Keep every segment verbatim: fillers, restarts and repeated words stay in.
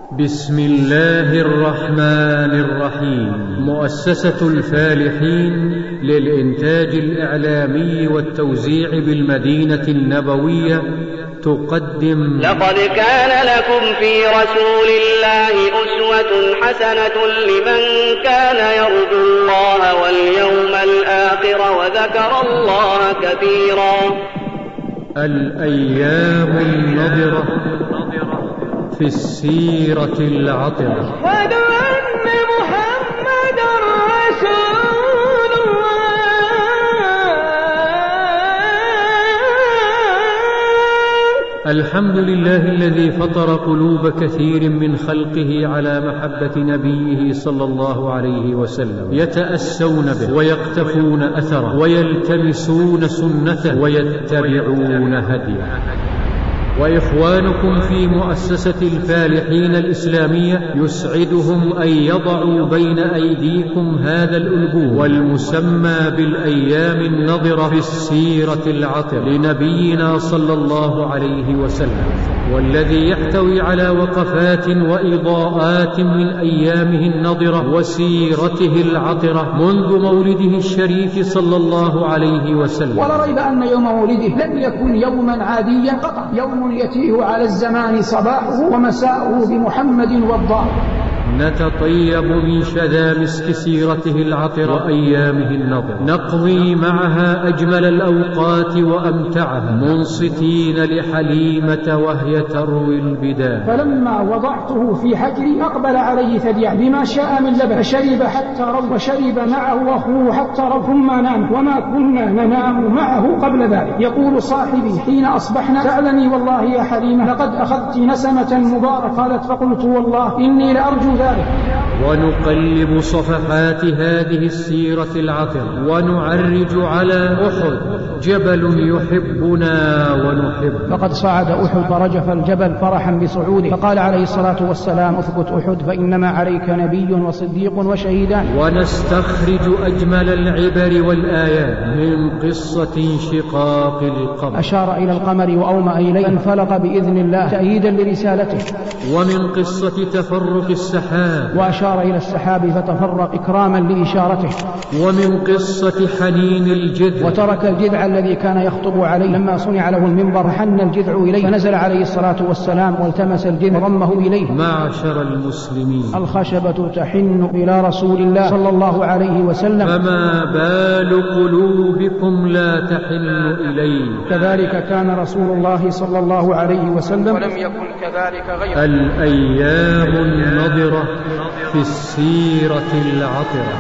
بسم الله الرحمن الرحيم. مؤسسة الفالحين للإنتاج الإعلامي والتوزيع بالمدينة النبوية تقدم لقد كان لكم في رسول الله أسوة حسنة لمن كان يرجو الله واليوم الآخر وذكر الله كثيرا. الأيام النضرة في السيرة العطرة. أشهد أن محمدًا رسول الله. الحمد لله الذي فطر قلوب كثير من خلقه على محبة نبيه صلى الله عليه وسلم، يتأسون به ويقتفون أثره ويلتمسون سنته ويتبعون هديه. وإخوانكم في مؤسسة الفالحين الإسلامية يسعدهم أن يضعوا بين أيديكم هذا الألبوم والمسمى بالأيام النضرة في السيرة العطرة لنبينا صلى الله عليه وسلم، والذي يحتوي على وقفات وإضاءات من أيامه النضرة وسيرته العطرة منذ مولده الشريف صلى الله عليه وسلم. ولا ريب أن يوم مولده لم يكن يوما عاديا قط، يوم يتيه على الزمان صباحه ومساءه بمحمد والضار. نتطيب من شذا مسك سيرته العطرة وأيامه النضرة، نقضي معها أجمل الأوقات وأمتعها منصتين لحليمة وهي تروي البداية. فلما وضعته في حجري أقبل عليه ثديا بما شاء من لبن، فشرب حتى روى وشرب معه أخوه حتى روى ثم نام، وما كنا ننام معه قبل ذلك. يقول صاحبي حين أصبحنا: تعلمي والله يا حليمة لقد أخذت نسمة مباركة. قالت: فقلت والله إني لأرجو ذلك. ونقلب صفحات هذه السيرة العطرة ونعرج على أحد، جبل يحبنا ونحب. فقد صعد أحد فرجف الجبل فرحا بصعوده، فقال عليه الصلاة والسلام: اثبت أحد فإنما عليك نبي وصديق وشهيدان. ونستخرج أجمل العبر والآيات من قصة انشقاق القمر. أشار إلى القمر وأومأ إليه فانفلق بإذن الله تأييدا لرسالته. ومن قصة تفرق السحاب، وأشار إلى السحاب فتفرق إكراما لإشارته. ومن قصة حنين الجذع، وترك الجذع الذي كان يخطب عليه لما صنع له المنبر، حن الجذع إليه فنزل عليه الصلاة والسلام والتمس الجذع وضمه إليه. معشر المسلمين، الخشبة تحن إلى رسول الله صلى الله عليه وسلم، فما بال قلوبكم لا تحن إليه. كذلك كان رسول الله صلى الله عليه وسلم ولم يكن كذلك غيره. الأيام النضرة في السيرة العطرة.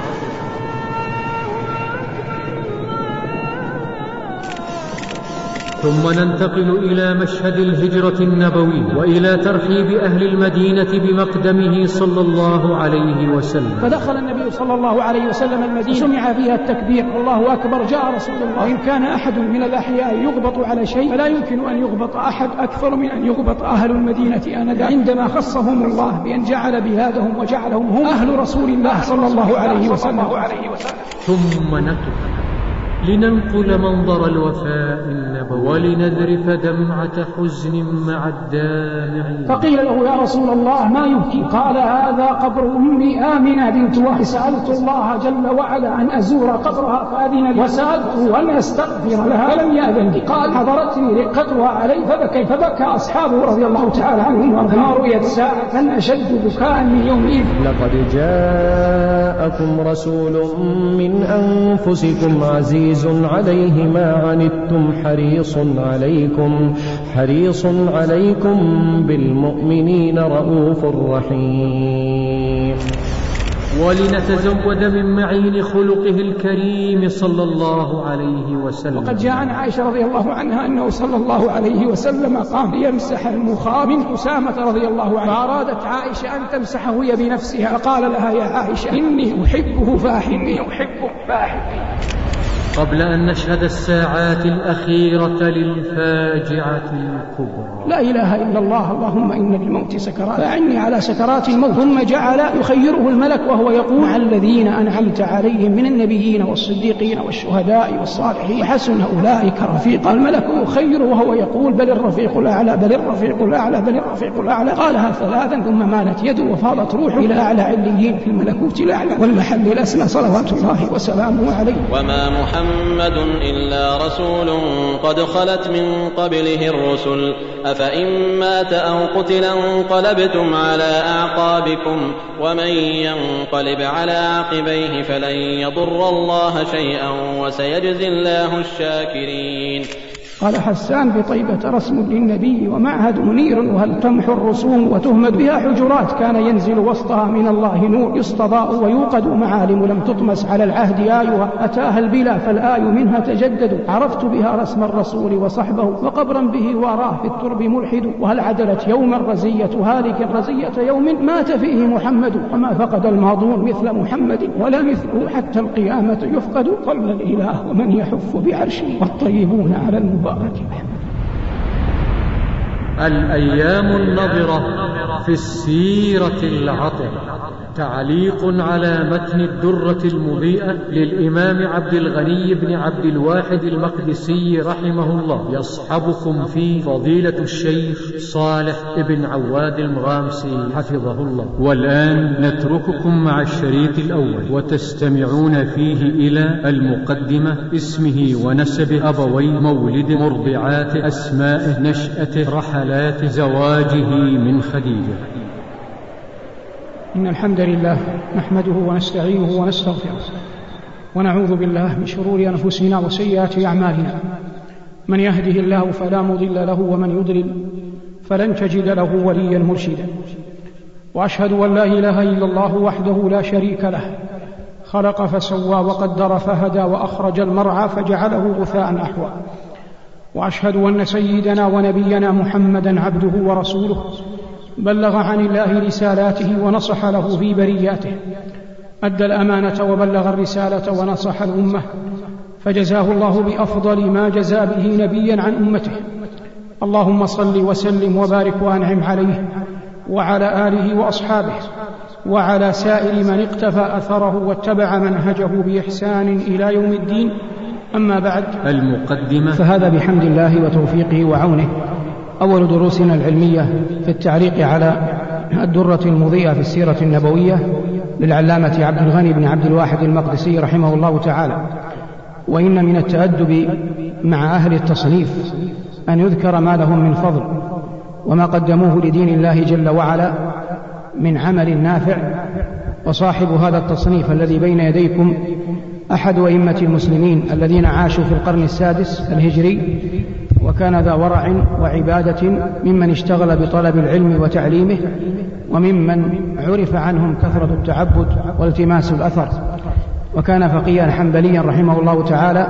ثم ننتقل إلى مشهد الهجرة النبوي وإلى ترحيب أهل المدينة بمقدمه صلى الله عليه وسلم. فدخل النبي صلى الله عليه وسلم المدينة، سمع فيها التكبير الله أكبر، جاء رسول الله. وإن كان أحد من الأحياء يغبط على شيء فلا يمكن أن يغبط أحد أكثر من أن يغبط أهل المدينة آنذاك، عندما خصهم الله بأن جعل بلادهم وجعلهم هم أهل رسول الله صلى الله عليه وسلم. ثم نقف لننقل منظر الوفاء النبوي ولنذرف دمعة حزن مع الدامعين. فقيل له: يا رسول الله ما يبكي؟ قال: هذا قبر أمي آمنة بنت وهب، سألت الله جل وعلا أن أزور قبرها فأذن لي، وسألته أن أستغفر لها فلم يأذن لي. قال: حضرتني رقتها علي فبكي، فبكى أصحابه رضي الله تعالى عنهم. وما رؤيت ساعة أشد بكاء من يومئذ. لقد جاءكم رسول من أنفسكم عزيز عليه ما عنتم حريص عليكم حريص عليكم بالمؤمنين رؤوف رحيم. ولنتزود من معين خلقه الكريم صلى الله عليه وسلم. وقد جاء عن عائشة رضي الله عنها أنه صلى الله عليه وسلم قام ليمسح المخاض من أسامة رضي الله عنه، فأرادت عائشة أن تمسحه هي بنفسها، فقال لها: يا عائشة إني أحبه فأحبي أحبه فأحبي. قبل أن نشهد الساعات الأخيرة للفاجعة الكبرى. لا إله إلا الله. اللهم إن للموت سكرات فأعني على سكرات الموت. ثم جعل يخيره الملك وهو يقول مع الذين أنعمت عليهم من النبيين والصديقين والشهداء والصالحين وحسن أولئك رفيقا. الملك يخيره وهو يقول بل الرفيق الأعلى بل الرفيق الأعلى بل الرفيق الأعلى. قالها ثلاثا ثم مالت يده وفاضت روحه إلى أعلى عليين في الملكوت الأعلى والمحل الأسمى صلوات الله وسلامه عليه. وما محمد إلا رسول قد خلت من قبله الرسل أفإن مات أو قتل انقلبتم على أعقابكم ومن ينقلب على عقبيه فلن يضر الله شيئا وسيجزي الله الشاكرين. قال حسان بطيبة رسم للنبي ومعهد منير وهل تمحو الرسوم وتهمد بها حجرات كان ينزل وسطها من الله نور يستضاء ويوقد معالم لم تطمس على العهد آيها أتاها البلا فالآي منها تجدد عرفت بها رسم الرسول وصحبه وقبرا به واراه في الترب ملحد وهل عدلت يوما رزية هالك رزية يوم مات فيه محمد وما فقد الماضون مثل محمد ولا مثله حتى القيامة يفقد قبل الإله ومن يحف بعرشه والطيبون على المبارك. الأيام النظرة في السيرة العطرة. تعليق على متن الدرة المضيئة للإمام عبد الغني بن عبد الواحد المقدسي رحمه الله. يصحبكم في فضيلة الشيخ صالح بن عواد المغامسي حفظه الله. والآن نترككم مع الشريط الأول وتستمعون فيه إلى المقدمة اسمه ونسبه أبوي مولد مرضعات أسمائه نشأته رحلات زواجه من خديجة. إن الحمد لله نحمده ونستعينه ونستغفره ونعوذ بالله من شرور أنفسنا وسيئات أعمالنا من يهده الله فلا مضل له ومن يضلل فلن تجد له وليا مرشدا. وأشهد أن لا إله إلا الله وحده لا شريك له خلق فسوى وقدر فهدى وأخرج المرعى فجعله غثاء أحوى. وأشهد أن سيدنا ونبينا محمدا عبده ورسوله بلغ عن الله رسالاته ونصح له في برياته أدى الأمانة وبلغ الرسالة ونصح الأمة فجزاه الله بأفضل ما جزى به نبيا عن أمته. اللهم صل وسلم وبارك وأنعم عليه وعلى آله وأصحابه وعلى سائر من اقتفى أثره واتبع منهجه بإحسان إلى يوم الدين. أما بعد. المقدمة. فهذا بحمد الله وتوفيقه وعونه أول دروسنا العلمية في التعليق على الدرة المضيئة في السيرة النبوية للعلامة عبد الغني بن عبد الواحد المقدسي رحمه الله تعالى. وإن من التأدب مع أهل التصنيف أن يذكر ما لهم من فضل وما قدموه لدين الله جل وعلا من عمل نافع. وصاحب هذا التصنيف الذي بين يديكم أحد أئمة المسلمين الذين عاشوا في القرن السادس الهجري وكان ذا ورع وعبادة ممن اشتغل بطلب العلم وتعليمه وممن عرف عنهم كثرة التعبد والتماس الأثر. وكان فقيها حنبليا رحمه الله تعالى.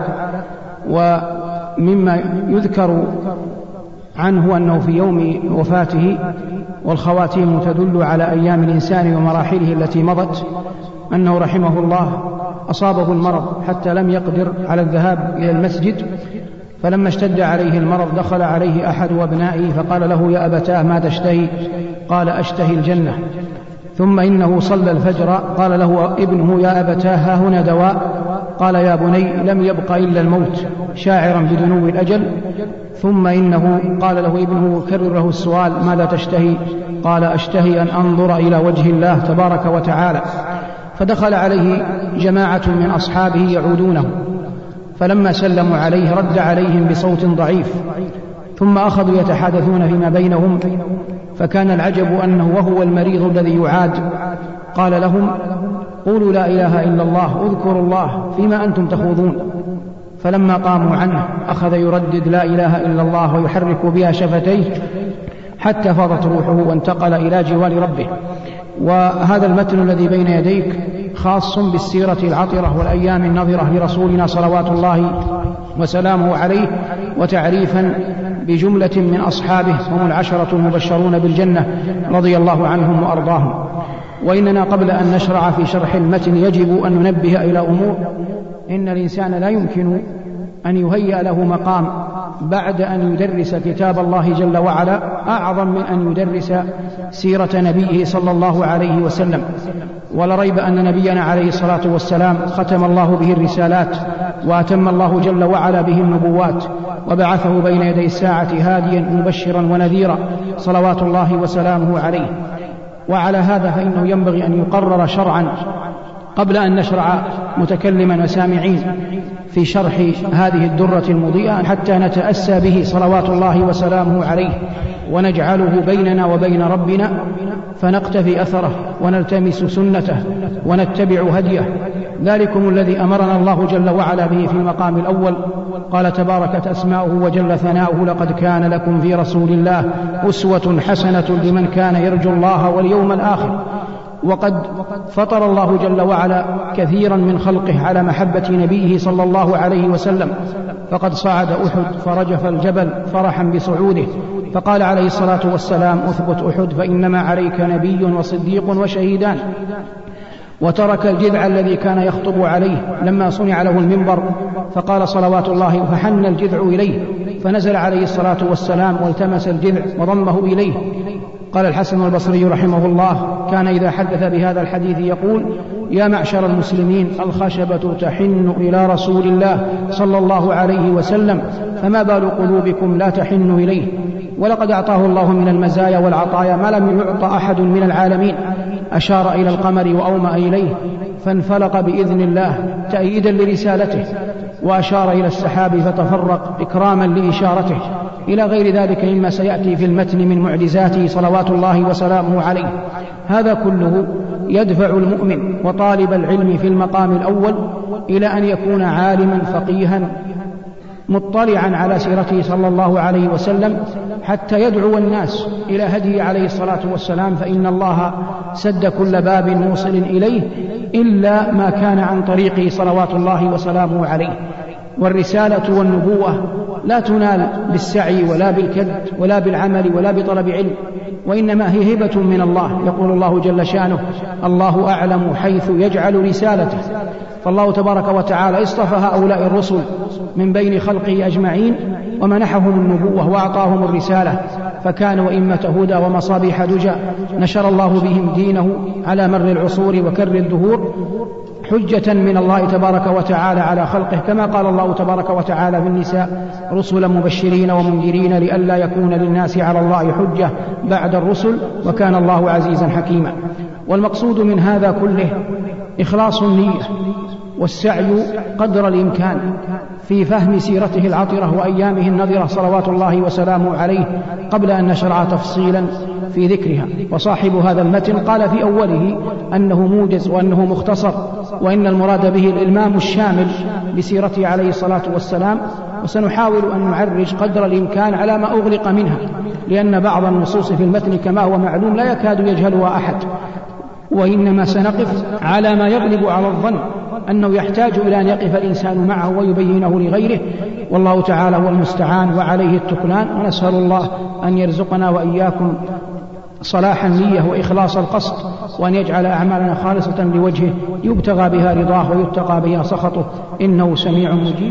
ومما يذكر عنه أنه في يوم وفاته والخواتيم تدل على أيام الإنسان ومراحله التي مضت أنه رحمه الله أصابه المرض حتى لم يقدر على الذهاب إلى المسجد. فلما اشتد عليه المرض دخل عليه أحد أبنائه فقال له يا أبتاه ما تشتهي؟ قال أشتهي الجنة. ثم إنه صلى الفجر قال له ابنه يا أبتاه ها هنا دواء؟ قال يا بني لم يبق إلا الموت شاعرا بدنو الأجل. ثم إنه قال له ابنه كرر له السؤال ماذا تشتهي؟ قال أشتهي أن أنظر إلى وجه الله تبارك وتعالى. فدخل عليه جماعة من أصحابه يعودونه فلما سلموا عليه رد عليهم بصوت ضعيف ثم أخذوا يتحادثون فيما بينهم فكان العجب أنه وهو المريض الذي يعاد قال لهم قولوا لا إله إلا الله اذكروا الله فيما أنتم تخوضون. فلما قاموا عنه أخذ يردد لا إله إلا الله ويحرك بها شفتيه حتى فاضت روحه وانتقل إلى جوار ربه. وهذا المتن الذي بين يديك خاص بالسيرة العطرة والأيام النظرة لرسولنا صلوات الله وسلامه عليه وتعريفا بجملة من أصحابه هم العشرة المبشرون بالجنة رضي الله عنهم وأرضاهم. وإننا قبل أن نشرع في شرح المتن يجب أن ننبه إلى أمور إن الإنسان لا يمكن أن يهيأ له مقام بعد أن يدرس كتاب الله جل وعلا أعظم من أن يدرس سيرة نبيه صلى الله عليه وسلم. ولا ريب أن نبينا عليه الصلاة والسلام ختم الله به الرسالات وأتم الله جل وعلا به النبوات وبعثه بين يدي الساعة هاديا مبشرا ونذيرا صلوات الله وسلامه عليه. وعلى هذا فإنه ينبغي أن يقرر شرعا قبل أن نشرع متكلما وسامعين في شرح هذه الدرة المضيئة حتى نتأسى به صلوات الله وسلامه عليه ونجعله بيننا وبين ربنا فنقتفي أثره ونلتمس سنته ونتبع هديه. ذلكم الذي أمرنا الله جل وعلا به في المقام الأول. قال تباركت أسماؤه وجل ثناؤه: لقد كان لكم في رسول الله أسوة حسنة لمن كان يرجو الله واليوم الآخر. وقد فطر الله جل وعلا كثيرا من خلقه على محبة نبيه صلى الله عليه وسلم، فقد صعد أحد فرجف الجبل فرحا بصعوده، فقال عليه الصلاة والسلام: أثبت أحد فإنما عليك نبي وصديق وشهيدان. وترك الجذع الذي كان يخطب عليه لما صنع له المنبر، فقال صلوات الله: فحن الجذع إليه، فنزل عليه الصلاة والسلام والتمس الجذع وضمه إليه. قال الحسن البصري رحمه الله: كان إذا حدث بهذا الحديث يقول: يا معشر المسلمين، الخشبة تحن إلى رسول الله صلى الله عليه وسلم، فما بال قلوبكم لا تحن إليه. ولقد أعطاه الله من المزايا والعطايا ما لم يعطى أحد من العالمين. أشار إلى القمر وأومأ إليه فانفلق بإذن الله تأييدا لرسالته، وأشار إلى السحاب فتفرق إكراما لإشارته، إلى غير ذلك مما سيأتي في المتن من معجزاته صلوات الله وسلامه عليه. هذا كله يدفع المؤمن وطالب العلم في المقام الأول إلى أن يكون عالما فقيها مطلعا على سيرته صلى الله عليه وسلم حتى يدعو الناس إلى هديه عليه الصلاة والسلام، فإن الله سد كل باب موصل إليه إلا ما كان عن طريقه صلوات الله وسلامه عليه. والرسالة والنبوة لا تنال بالسعي ولا بالكد ولا بالعمل ولا بطلب علم، وإنما هي هبة من الله. يقول الله جل شانه: الله أعلم حيث يجعل رسالته. فالله تبارك وتعالى اصطفى هؤلاء الرسل من بين خلقه أجمعين ومنحهم النبوة وأعطاهم الرسالة، فكانوا أئمة هدى ومصابيح دجى، نشر الله بهم دينه على مر العصور وكر الدهور، حجة من الله تبارك وتعالى على خلقه، كما قال الله تبارك وتعالى في النساء: رسلا مبشرين ومنذرين لئلا يكون للناس على الله حجة بعد الرسل وكان الله عزيزا حكيما. والمقصود من هذا كله إخلاص النية والسعي قدر الإمكان في فهم سيرته العطرة وأيامه النذرة صلوات الله وسلامه عليه قبل أن نشرع تفصيلا في ذكرها. وصاحب هذا المتن قال في أوله أنه موجز وأنه مختصر، وإن المراد به الإلمام الشامل بسيرته عليه الصلاة والسلام، وسنحاول أن نعرج قدر الإمكان على ما أغلق منها، لأن بعض النصوص في المتن كما هو معلوم لا يكاد يجهلها أحد، وإنما سنقف على ما يغلب على الظن أنه يحتاج إلى أن يقف الإنسان معه ويبينه لغيره، والله تعالى هو المستعان وعليه التكلان. ونسأل الله أن يرزقنا وإياكم صلاح النية وإخلاص القصد، وأن يجعل أعمالنا خالصة لوجهه يبتغى بها رضاه ويتقى بها سخطه، إنه سميع مجيب.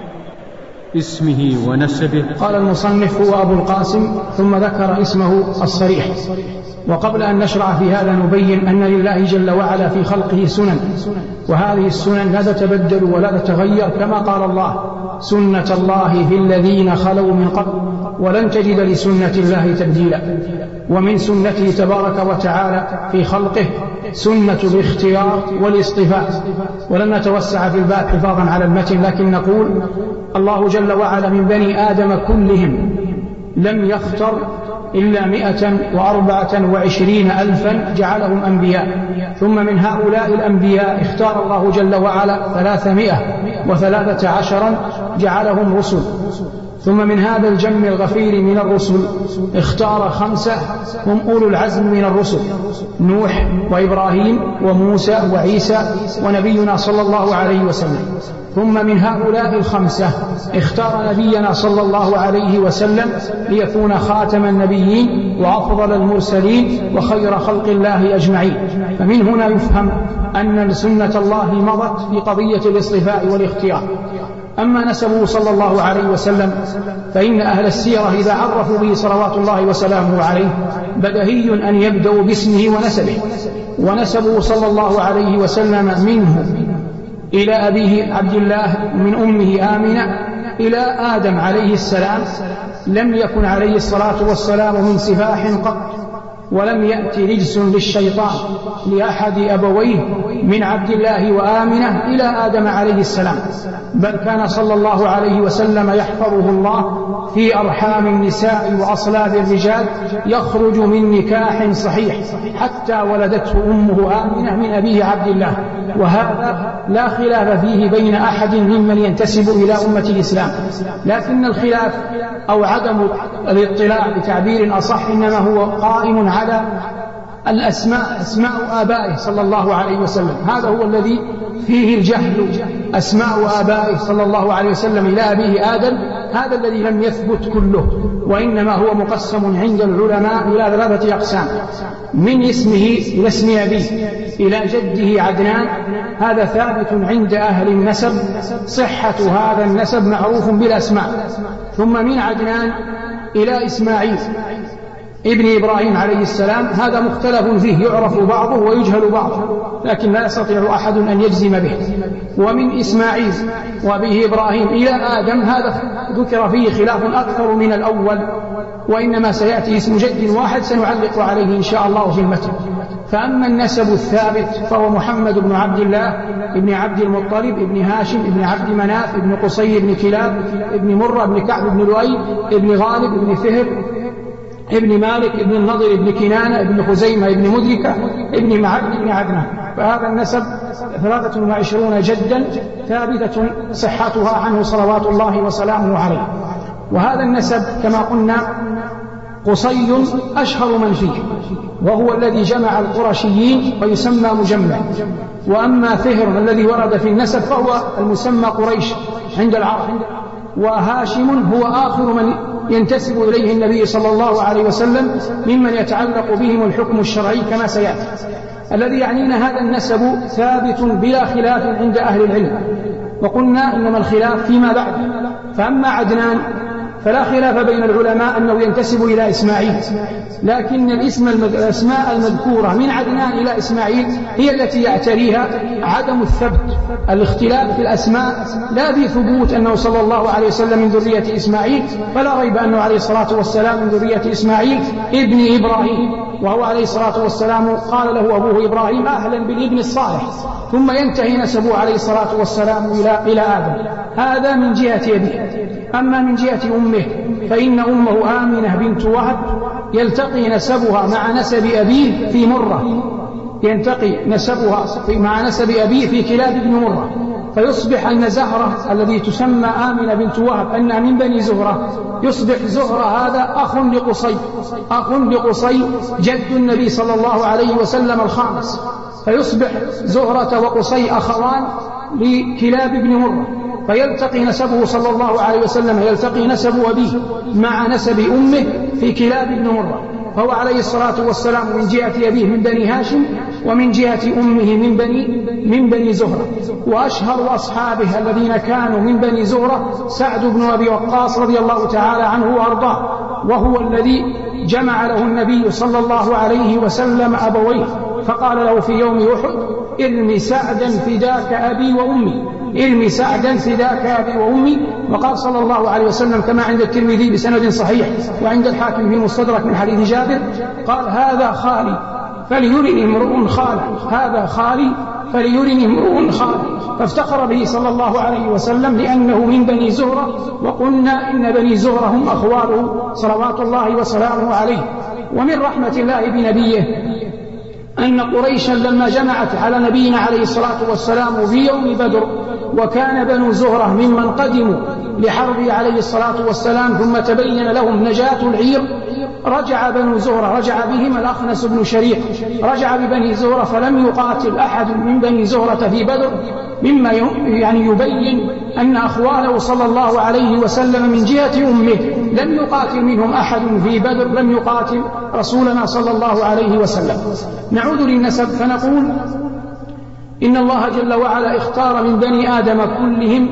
اسمه ونسبه. قال المصنف: هو أبو القاسم، ثم ذكر اسمه الصريح. وقبل أن نشرع في هذا نبين أن لله جل وعلا في خلقه سنن، وهذه السنن لا تتبدل ولا تتغير، كما قال الله: سنة الله في الذين خلوا من قبل ولن تجد لسنة الله تبديلا. ومن سنته تبارك وتعالى في خلقه سنة الاختيار والاصطفاء. ولن نتوسع في الباب حفاظا على المتن، لكن نقول: الله جل وعلا من بني آدم كلهم لم يختر إلا مئة وأربعة وعشرين ألفا جعلهم أنبياء، ثم من هؤلاء الأنبياء اختار الله جل وعلا ثلاثمائة وثلاثة عشرا جعلهم رسل. ثم من هذا الجمع الغفير من الرسل اختار خمسة هم أولو العزم من الرسل: نوح وإبراهيم وموسى وعيسى ونبينا صلى الله عليه وسلم. ثم من هؤلاء الخمسة اختار نبينا صلى الله عليه وسلم ليكون خاتم النبيين وأفضل المرسلين وخير خلق الله أجمعين. فمن هنا يفهم أن سنة الله مضت في قضية الاصطفاء والاختيار. أما نسبه صلى الله عليه وسلم فإن أهل السيرة إذا عرفوا به صلوات الله وسلامه عليه بدهي أن يبدأوا باسمه ونسبه. ونسبه صلى الله عليه وسلم منه إلى أبيه عبد الله، من أمه آمنة إلى آدم عليه السلام لم يكن عليه الصلاة والسلام من سفاح قط، ولم يأتي رجس للشيطان لأحد أبويه من عبد الله وآمنة إلى آدم عليه السلام، بل كان صلى الله عليه وسلم يحفظه الله في أرحام النساء وأصلاب الرجال يخرج من نكاح صحيح حتى ولدته أمه آمنة من أبيه عبد الله. وهذا لا خلاف فيه بين أحد ممن ينتسب إلى أمة الإسلام، لكن الخلاف أو عدم الاطلاع بتعبير أصح إنما هو قائم على الأسماء، أسماء آبائه صلى الله عليه وسلم. هذا هو الذي فيه الجهل. أسماء آبائه صلى الله عليه وسلم إلى أبيه آدم هذا الذي لم يثبت كله، وإنما هو مقسم عند العلماء إلى ثلاثة أقسام: من اسمه إلى اسم أبيه إلى جده عدنان، هذا ثابت عند أهل النسب، صحة هذا النسب معروف بالأسماء. ثم من عدنان إلى إسماعيل ابن إبراهيم عليه السلام، هذا مختلف فيه، يعرف بعضه ويجهل بعضه، لكن لا يستطيع أحد أن يجزم به. ومن إسماعيل وأبيه إبراهيم إلى آدم، هذا ذكر فيه خلاف أكثر من الأول، وإنما سيأتي اسم جد واحد سنعلق عليه إن شاء الله في المتن. فأما النسب الثابت فهو محمد بن عبد الله ابن عبد المطلب ابن هاشم ابن عبد مناف ابن قصي ابن كلاب ابن مرة ابن كعب ابن لؤي ابن غالب ابن فهر ابن مالك ابن النضر ابن كنانة ابن خزيمة ابن مدركة ابن معد ابن عدنان. فهذا النسب ثلاثة وعشرون جدا ثابتة صحتها عنه صلوات الله وسلامه عليه. وهذا النسب كما قلنا قصي أشهر من فيه، وهو الذي جمع القرشيين ويسمى مجمع. وأما فهر الذي ورد في النسب فهو المسمى قريش عند العرب. وهاشم هو آخر من ينتسب إليه النبي صلى الله عليه وسلم ممن يتعلق بهم الحكم الشرعي كما سيأتي. الذي يعنينا هذا النسب ثابت بلا خلاف عند أهل العلم، وقلنا إنما الخلاف فيما بعد. فأما عدنان فلا خلاف بين العلماء أنه ينتسب إلى إسماعيل، لكن الاسم الأسماء المذكورة من عدنان إلى إسماعيل هي التي يعتريها عدم الثبت. الاختلاف في الأسماء لا في ثبوت أنه صلى الله عليه وسلم من ذرية إسماعيل، فلا ريب أنه عليه الصلاة والسلام من ذرية إسماعيل ابن إبراهيم، وهو عليه الصلاة والسلام قال له أبوه إبراهيم أهلا بالابن الصالح، ثم ينتهي نسبه عليه الصلاة والسلام إلى إلى آدم. هذا من جهة أبيه. أما من جهة أمه فإن أمه آمنة بنت وهب يلتقي نسبها مع نسب أبيه في مرة، ينتقي نسبها مع نسب أبيه في كلاب بن مرة، فيصبح أن زهرة الذي تسمى آمنة بنت وهب أنها من بني زهرة، يصبح زهرة هذا أخ لقصي، أخ لقصي جد النبي صلى الله عليه وسلم الخامس، فيصبح زهرة وقصي أخوان لكلاب بن مرة، فيلتقي نسبه صلى الله عليه وسلم يلتقي نسب أبيه مع نسب أمه في كلاب بن مرة. فهو عليه الصلاة والسلام من جهة أبيه من بني هاشم، ومن جهة أمه من بني من بني زهرة. وأشهر أصحابه الذين كانوا من بني زهرة سعد بن أبي وقاص رضي الله تعالى عنه وأرضاه، وهو الذي جمع له النبي صلى الله عليه وسلم أبويه، فقال له في يوم أحد ارمي سعدا فداك أبي وأمي، ارمي سعدا فداك أبي وأمي. وقال صلى الله عليه وسلم كما عند الترمذي بسند صحيح وعند الحاكم في المستدرك من حديث جابر قال هذا خالي فليرني امرؤ خالي، هذا خالي فليرني امرؤ خالي، فافتخر به صلى الله عليه وسلم لأنه من بني زهرة. وقلنا إن بني زهرة هم أخواله صلوات الله وسلامه عليه. ومن رحمة الله بنبيه أن قريشا لما جمعت على نبينا عليه الصلاة والسلام في يوم بدر وكان بنو زهرة ممن قدموا لحربه عليه الصلاة والسلام ثم تبين لهم نجاة العير، رجع بنو زهرة، رجع بهم الأخنس بن شريح، رجع ببني زهرة فلم يقاتل أحد من بني زهرة في بدر، مما يعني يبين أن أخواله صلى الله عليه وسلم من جهة أمه لم يقاتل منهم أحد في بدر، لم يقاتل رسولنا صلى الله عليه وسلم. نعود للنسب فنقول إن الله جل وعلا اختار من بني آدم كلهم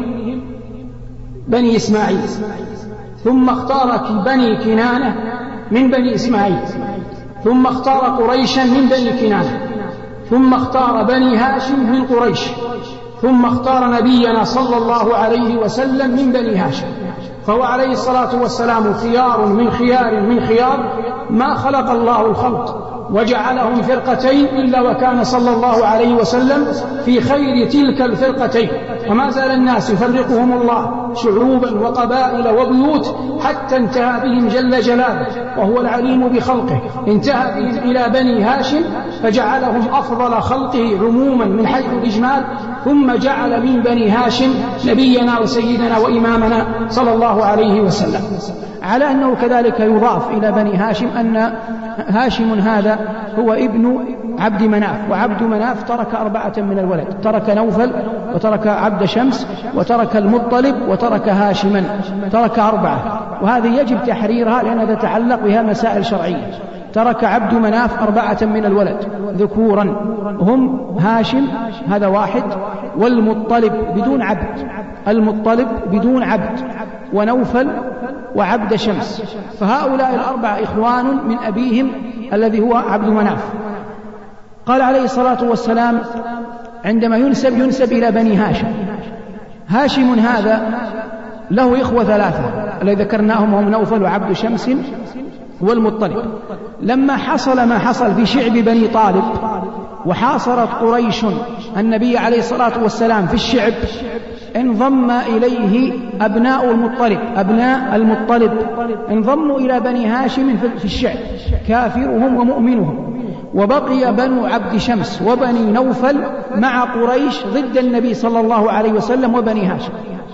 بني إسماعيل، ثم اختار بني كنانة من بني إسماعيل، ثم اختار قريشا من بني كنانة، ثم اختار بني هاشم من قريش، ثم اختار نبينا صلى الله عليه وسلم من بني هاشم. فهو عليه الصلاة والسلام خيار من خيار من خيار، ما خلق الله الخلق وجعلهم فرقتين إلا وكان صلى الله عليه وسلم في خير تلك الفرقتين. وما زال الناس يفرقهم الله شعوبا وقبائل وبيوت حتى انتهى بهم جل جلاله وهو العليم بخلقه، انتهى بهم إلى بني هاشم فجعلهم أفضل خلقه عموما من حيث الإجمال، ثم جعل من بني هاشم نبينا وسيدنا وإمامنا صلى الله عليه وسلم. على أنه كذلك يضاف إلى بني هاشم أن هاشم هذا هو ابن عبد مناف، وعبد مناف ترك أربعة من الولد، ترك نوفل وترك عبد شمس وترك المطلب وترك هاشما، ترك أربعة، وهذه يجب تحريرها لأنها تتعلق بها مسائل شرعية. ترك عبد مناف أربعة من الولد ذكورا هم هاشم هذا واحد، والمطلب بدون عبد، المطلب بدون عبد، ونوفل وعبد شمس، فهؤلاء الأربعة إخوان من أبيهم الذي هو عبد مناف. قال عليه الصلاة والسلام عندما ينسب ينسب إلى بني هاشم. هاشم هذا له إخوة ثلاثة الذي ذكرناهم هم نوفل وعبد شمس والمطلب. لما حصل ما حصل في شعب بني طالب وحاصرت قريش النبي عليه الصلاة والسلام في الشعب، انضم إليه أبناء المطلب، أبناء المطلب انضموا إلى بني هاشم في الشعب كافرهم ومؤمنهم، وبقي بنو عبد شمس وبني نوفل مع قريش ضد النبي صلى الله عليه وسلم وبني هاشم.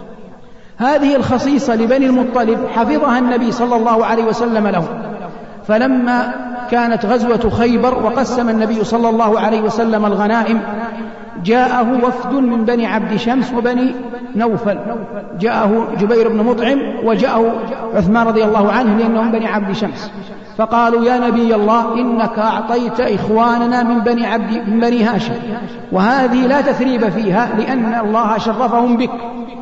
هذه الخصيصة لبني المطلب حفظها النبي صلى الله عليه وسلم لهم، فلما كانت غزوة خيبر وقسم النبي صلى الله عليه وسلم الغنائم جاءه وفد من بني عبد شمس وبني نوفل، جاءه جبير بن مطعم وجاءه عثمان رضي الله عنه لأنهم بني عبد شمس، فقالوا يا نبي الله إنك أعطيت إخواننا من بني, عبد من بني هاشم، وهذه لا تثريب فيها لأن الله شرفهم بك،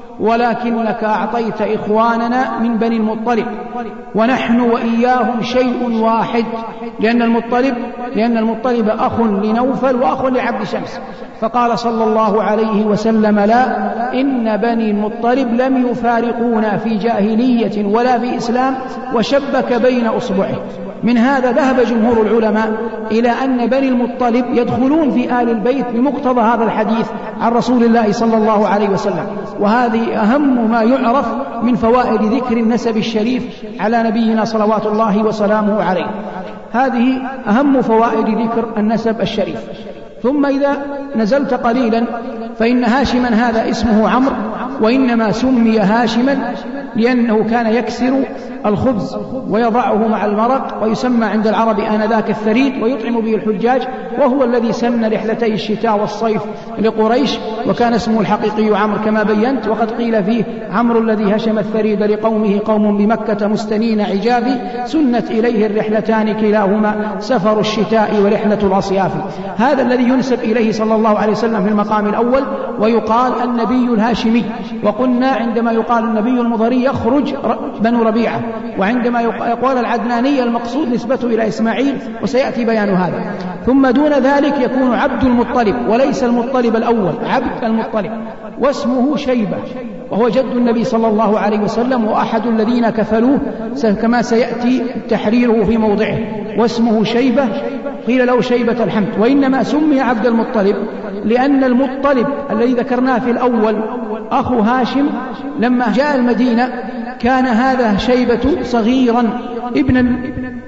ولكنك أعطيت إخواننا من بني المطلب ونحن وإياهم شيء واحد، لأن المطلب لأن المطلب أخ لنوفل وأخ لعبد شمس. فقال صلى الله عليه وسلم لا، إن بني المطلب لم يفارقونا في جاهلية ولا في إسلام، وشبك بين أصبعه. من هذا ذهب جمهور العلماء إلى أن بني المطلب يدخلون في آل البيت بمقتضى هذا الحديث عن رسول الله صلى الله عليه وسلم، وهذه أهم ما يعرف من فوائد ذكر النسب الشريف على نبينا صلوات الله وسلامه عليه. هذه أهم فوائد ذكر النسب الشريف. ثم إذا نزلت قليلا فإن هاشما هذا اسمه عمرو، وإنما سمي هاشما لأنه كان يكسر الخبز ويضعه مع المرق، ويسمى عند العرب آنذاك الثريد، ويطعم به الحجاج، وهو الذي سن رحلتي الشتاء والصيف لقريش، وكان اسمه الحقيقي عمرو كما بينت. وقد قيل فيه عمرو الذي هشم الثريد لقومه قوم بمكة مستنين عجابي، سنت إليه الرحلتان كلاهما سفر الشتاء ورحلة الأصياف. هذا الذي ينسب إليه صلى الله عليه وسلم في المقام الأول، ويقال النبي الهاشمي. وقلنا عندما يقال النبي المضري يخرج بنو ربيعة، وعندما يقال العدناني المقصود نسبته إلى إسماعيل، وسيأتي بيان هذا. ثم دون ذلك يكون عبد المطلب، وليس المطلب الأول، عبد المطلب، واسمه شيبة، وهو جد النبي صلى الله عليه وسلم وأحد الذين كفلوه كما سيأتي تحريره في موضعه، واسمه شيبة، قيل له شيبة الحمد. وإنما سمي عبد المطلب لأن المطلب الذي ذكرناه في الأول أخو هاشم لما جاء المدينة كان هذا شيبة صغيرا ابنا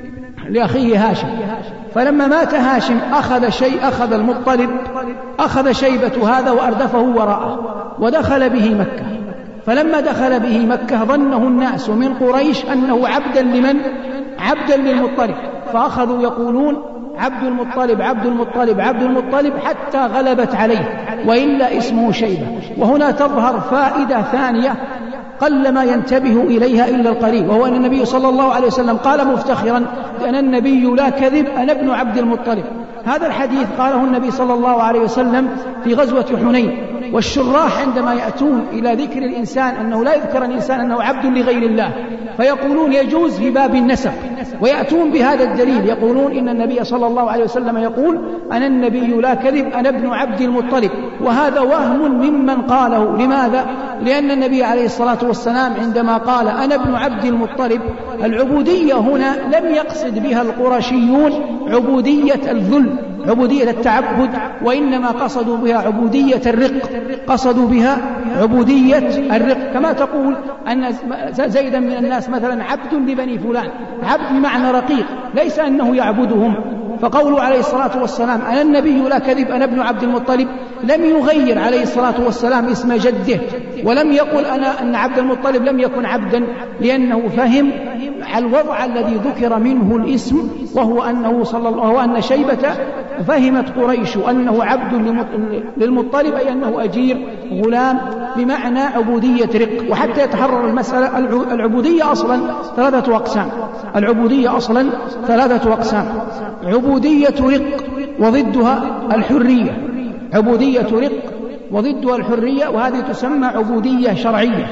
لأخيه هاشم. فلما مات هاشم أخذ شيء أخذ المطلب أخذ شيبة هذا وأردفه وراءه ودخل به مكة. فلما دخل به مكة ظنه الناس من قريش أنه عبدا لمن؟ عبدا للمطلب، فأخذوا يقولون عبد المطلب عبد المطلب عبد المطلب حتى غلبت عليه، وإلا اسمه شيبة. وهنا تظهر فائدة ثانية قلما ينتبه إليها إلا القليل، وهو أن النبي صلى الله عليه وسلم قال مفتخرا أنا النبي لا كذب أنا ابن عبد المطلب. هذا الحديث قاله النبي صلى الله عليه وسلم في غزوة حنين. والشراح عندما يأتون إلى ذكر الإنسان أنه لا يذكر الإنسان أنه عبد لغير الله فيقولون يجوز في باب النسب، ويأتون بهذا الدليل يقولون إن النبي صلى الله عليه وسلم يقول أنا النبي لا كذب أنا ابن عبد المطلب، وهذا وهم ممن قاله. لماذا؟ لأن النبي عليه الصلاة والسلام عندما قال أنا ابن عبد المطلب العبودية هنا لم يقصد بها القرشيون عبودية الذل عبودية التعبد، وإنما قصدوا بها عبودية الرق، قصدوا بها عبودية الرق. كما تقول أن زيدا من الناس مثلا عبد لبني فلان، عبد بمعنى رقيق، ليس أنه يعبدهم. فقوله عليه الصلاة والسلام أنا النبي لا كذب أنا ابن عبد المطلب لم يغير عليه الصلاة والسلام اسم جده، ولم يقل أنا أن عبد المطلب لم يكن عبدا، لأنه فهم الوضع الذي ذكر منه الاسم، وهو أنه صلى الله وهو أن شيبة فهمت قريش أنه عبد للمطلب أي أنه أجير غلام بمعنى عبودية رق. وحتى يتحرر المسألة العبودية أصلا ثلاثة أقسام، العبودية أصلا ثلاثة أقسام: عبودية رق وضدها الحرية، عبودية رق وضدها الحرية، وهذه تسمى عبودية شرعية.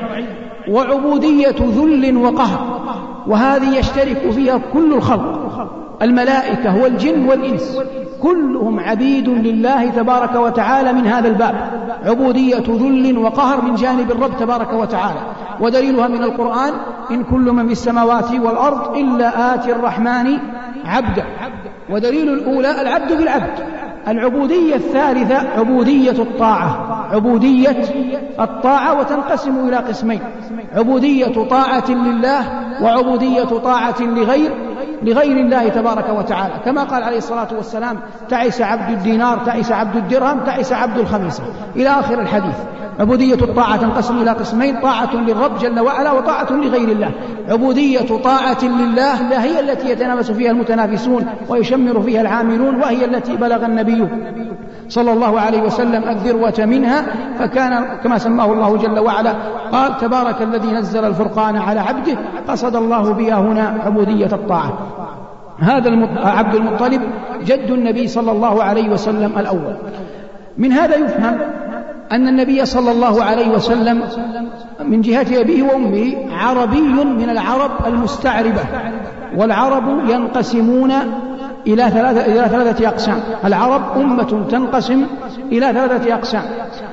وعبودية ذل وقهر، وهذه يشترك فيها كل الخلق، الملائكة والجن والإنس كلهم عبيد لله تبارك وتعالى من هذا الباب، عبودية ذل وقهر من جانب الرب تبارك وتعالى. ودليلها من القرآن إن كل من في السماوات والأرض إلا آتي الرحمن عبدا. ودليل الأولى العبد بالعبد. العبودية الثالثة عبودية الطاعة، عبودية الطاعة، وتنقسم إلى قسمين: عبودية طاعة لله وعبودية طاعة لغير لغير الله تبارك وتعالى، كما قال عليه الصلاة والسلام تعس عبد الدينار تعس عبد الدرهم تعس عبد الخميسة إلى آخر الحديث. عبودية الطاعة تنقسم إلى قسمين: طاعة للرب جل وعلا وطاعة لغير الله. عبودية طاعة لله هي التي يتنافس فيها المتنافسون ويشمر فيها العاملون، وهي التي بلغ النبي صلى الله عليه وسلم الذروة منها، فكان كما سماه الله جل وعلا قال تبارك الذي نزل الفرقان على عبده، قصد الله بها هنا عبودية الطاعة. هذا عبد المطلب جد النبي صلى الله عليه وسلم الأول. من هذا يفهم أن النبي صلى الله عليه وسلم من جهة أبيه وأمه عربي من العرب المستعربة، والعرب ينقسمون إلى ثلاثة, إلى ثلاثة أقسام. العرب أمة تنقسم إلى ثلاثة أقسام: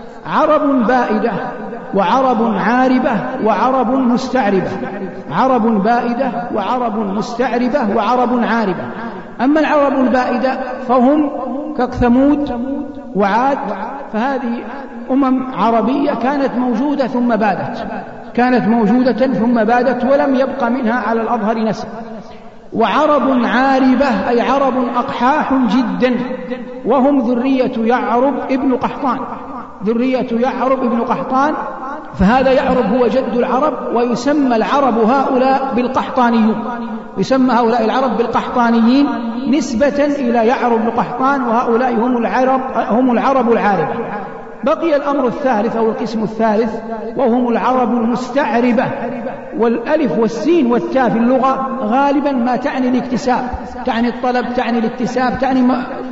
عرب بائدة وعرب عاربة وعرب مستعربة. عرب بائدة وعرب مستعربة وعرب عاربة. أما العرب البائدة فهم كثمود وعاد، فهذه أمم عربية كانت موجودة ثم بادت، كانت موجودة ثم بادت ولم يبق منها على الأظهر نسب. وعرب عاربة أي عرب أقحاح جدا، وهم ذرية يعرب ابن قحطان، ذرية يعرب ابن قحطان. فهذا يعرب هو جد العرب، ويسمى العرب هؤلاء بالقحطانيون، يسمى هؤلاء العرب بالقحطانيين نسبة إلى يعرب بن قحطان، وهؤلاء هم العرب هم العرب العاربة. بقي الأمر الثالث أو القسم الثالث، وهم العرب المستعربة. والألف والسين والتاء في اللغة غالبا ما تعني الاكتساب، تعني الطلب، تعني الاكتساب، تعني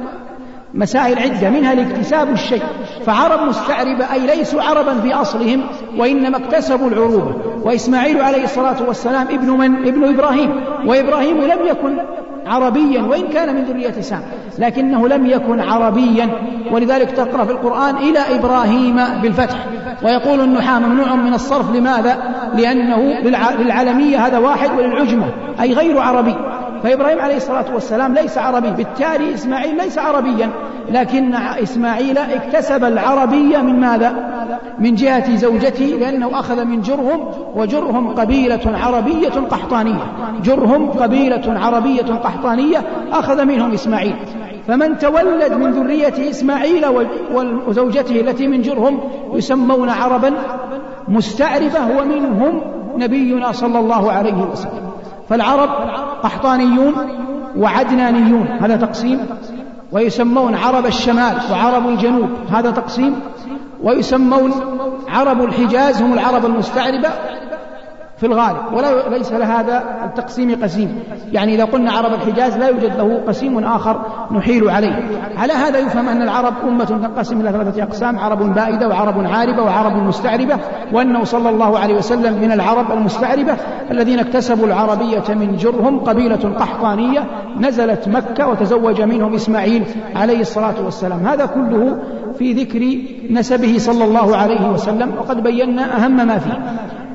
مسائل عدة منها الاكتساب الشيء. فعرب مستعربة أي ليسوا عربا في أصلهم، وإنما اكتسبوا العروبة. وإسماعيل عليه الصلاة والسلام ابن من؟ ابن إبراهيم، وإبراهيم لم يكن عربيا وإن كان من ذرية سام، لكنه لم يكن عربيا، ولذلك تقرأ في القرآن إلى إبراهيم بالفتح. ويقول النحاة ممنوع من الصرف، لماذا؟ لأنه للعلمية هذا واحد وللعجمة أي غير عربي. فإبراهيم عليه الصلاة والسلام ليس عربي، بالتالي إسماعيل ليس عربيا، لكن إسماعيل اكتسب العربية من ماذا؟ من جهة زوجته، لأنه أخذ من جرهم، وجرهم قبيلة عربية قحطانية، جرهم قبيلة عربية قحطانية أخذ منهم إسماعيل. فمن تولد من ذرية إسماعيل وزوجته التي من جرهم يسمون عربا مستعربة، ومنهم نبينا صلى الله عليه وسلم. فالعرب قحطانيون وعدنانيون، هذا تقسيم، ويسمون عرب الشمال وعرب الجنوب، هذا تقسيم، ويسمون عرب الحجاز هم العرب المستعربة في الغالب، ولا ليس لهذا التقسيم قسيم، يعني إذا قلنا عرب الحجاز لا يوجد له قسيم آخر نحيل عليه. على هذا يفهم أن العرب أمة تنقسم إلى ثلاثة أقسام: عرب بائدة وعرب عاربة وعرب مستعربة، وأنه صلى الله عليه وسلم من العرب المستعربة الذين اكتسبوا العربية من جرهم، قبيلة قحطانية نزلت مكة وتزوج منهم إسماعيل عليه الصلاة والسلام. هذا كله في ذكر نسبه صلى الله عليه وسلم، وقد بينا أهم ما فيه.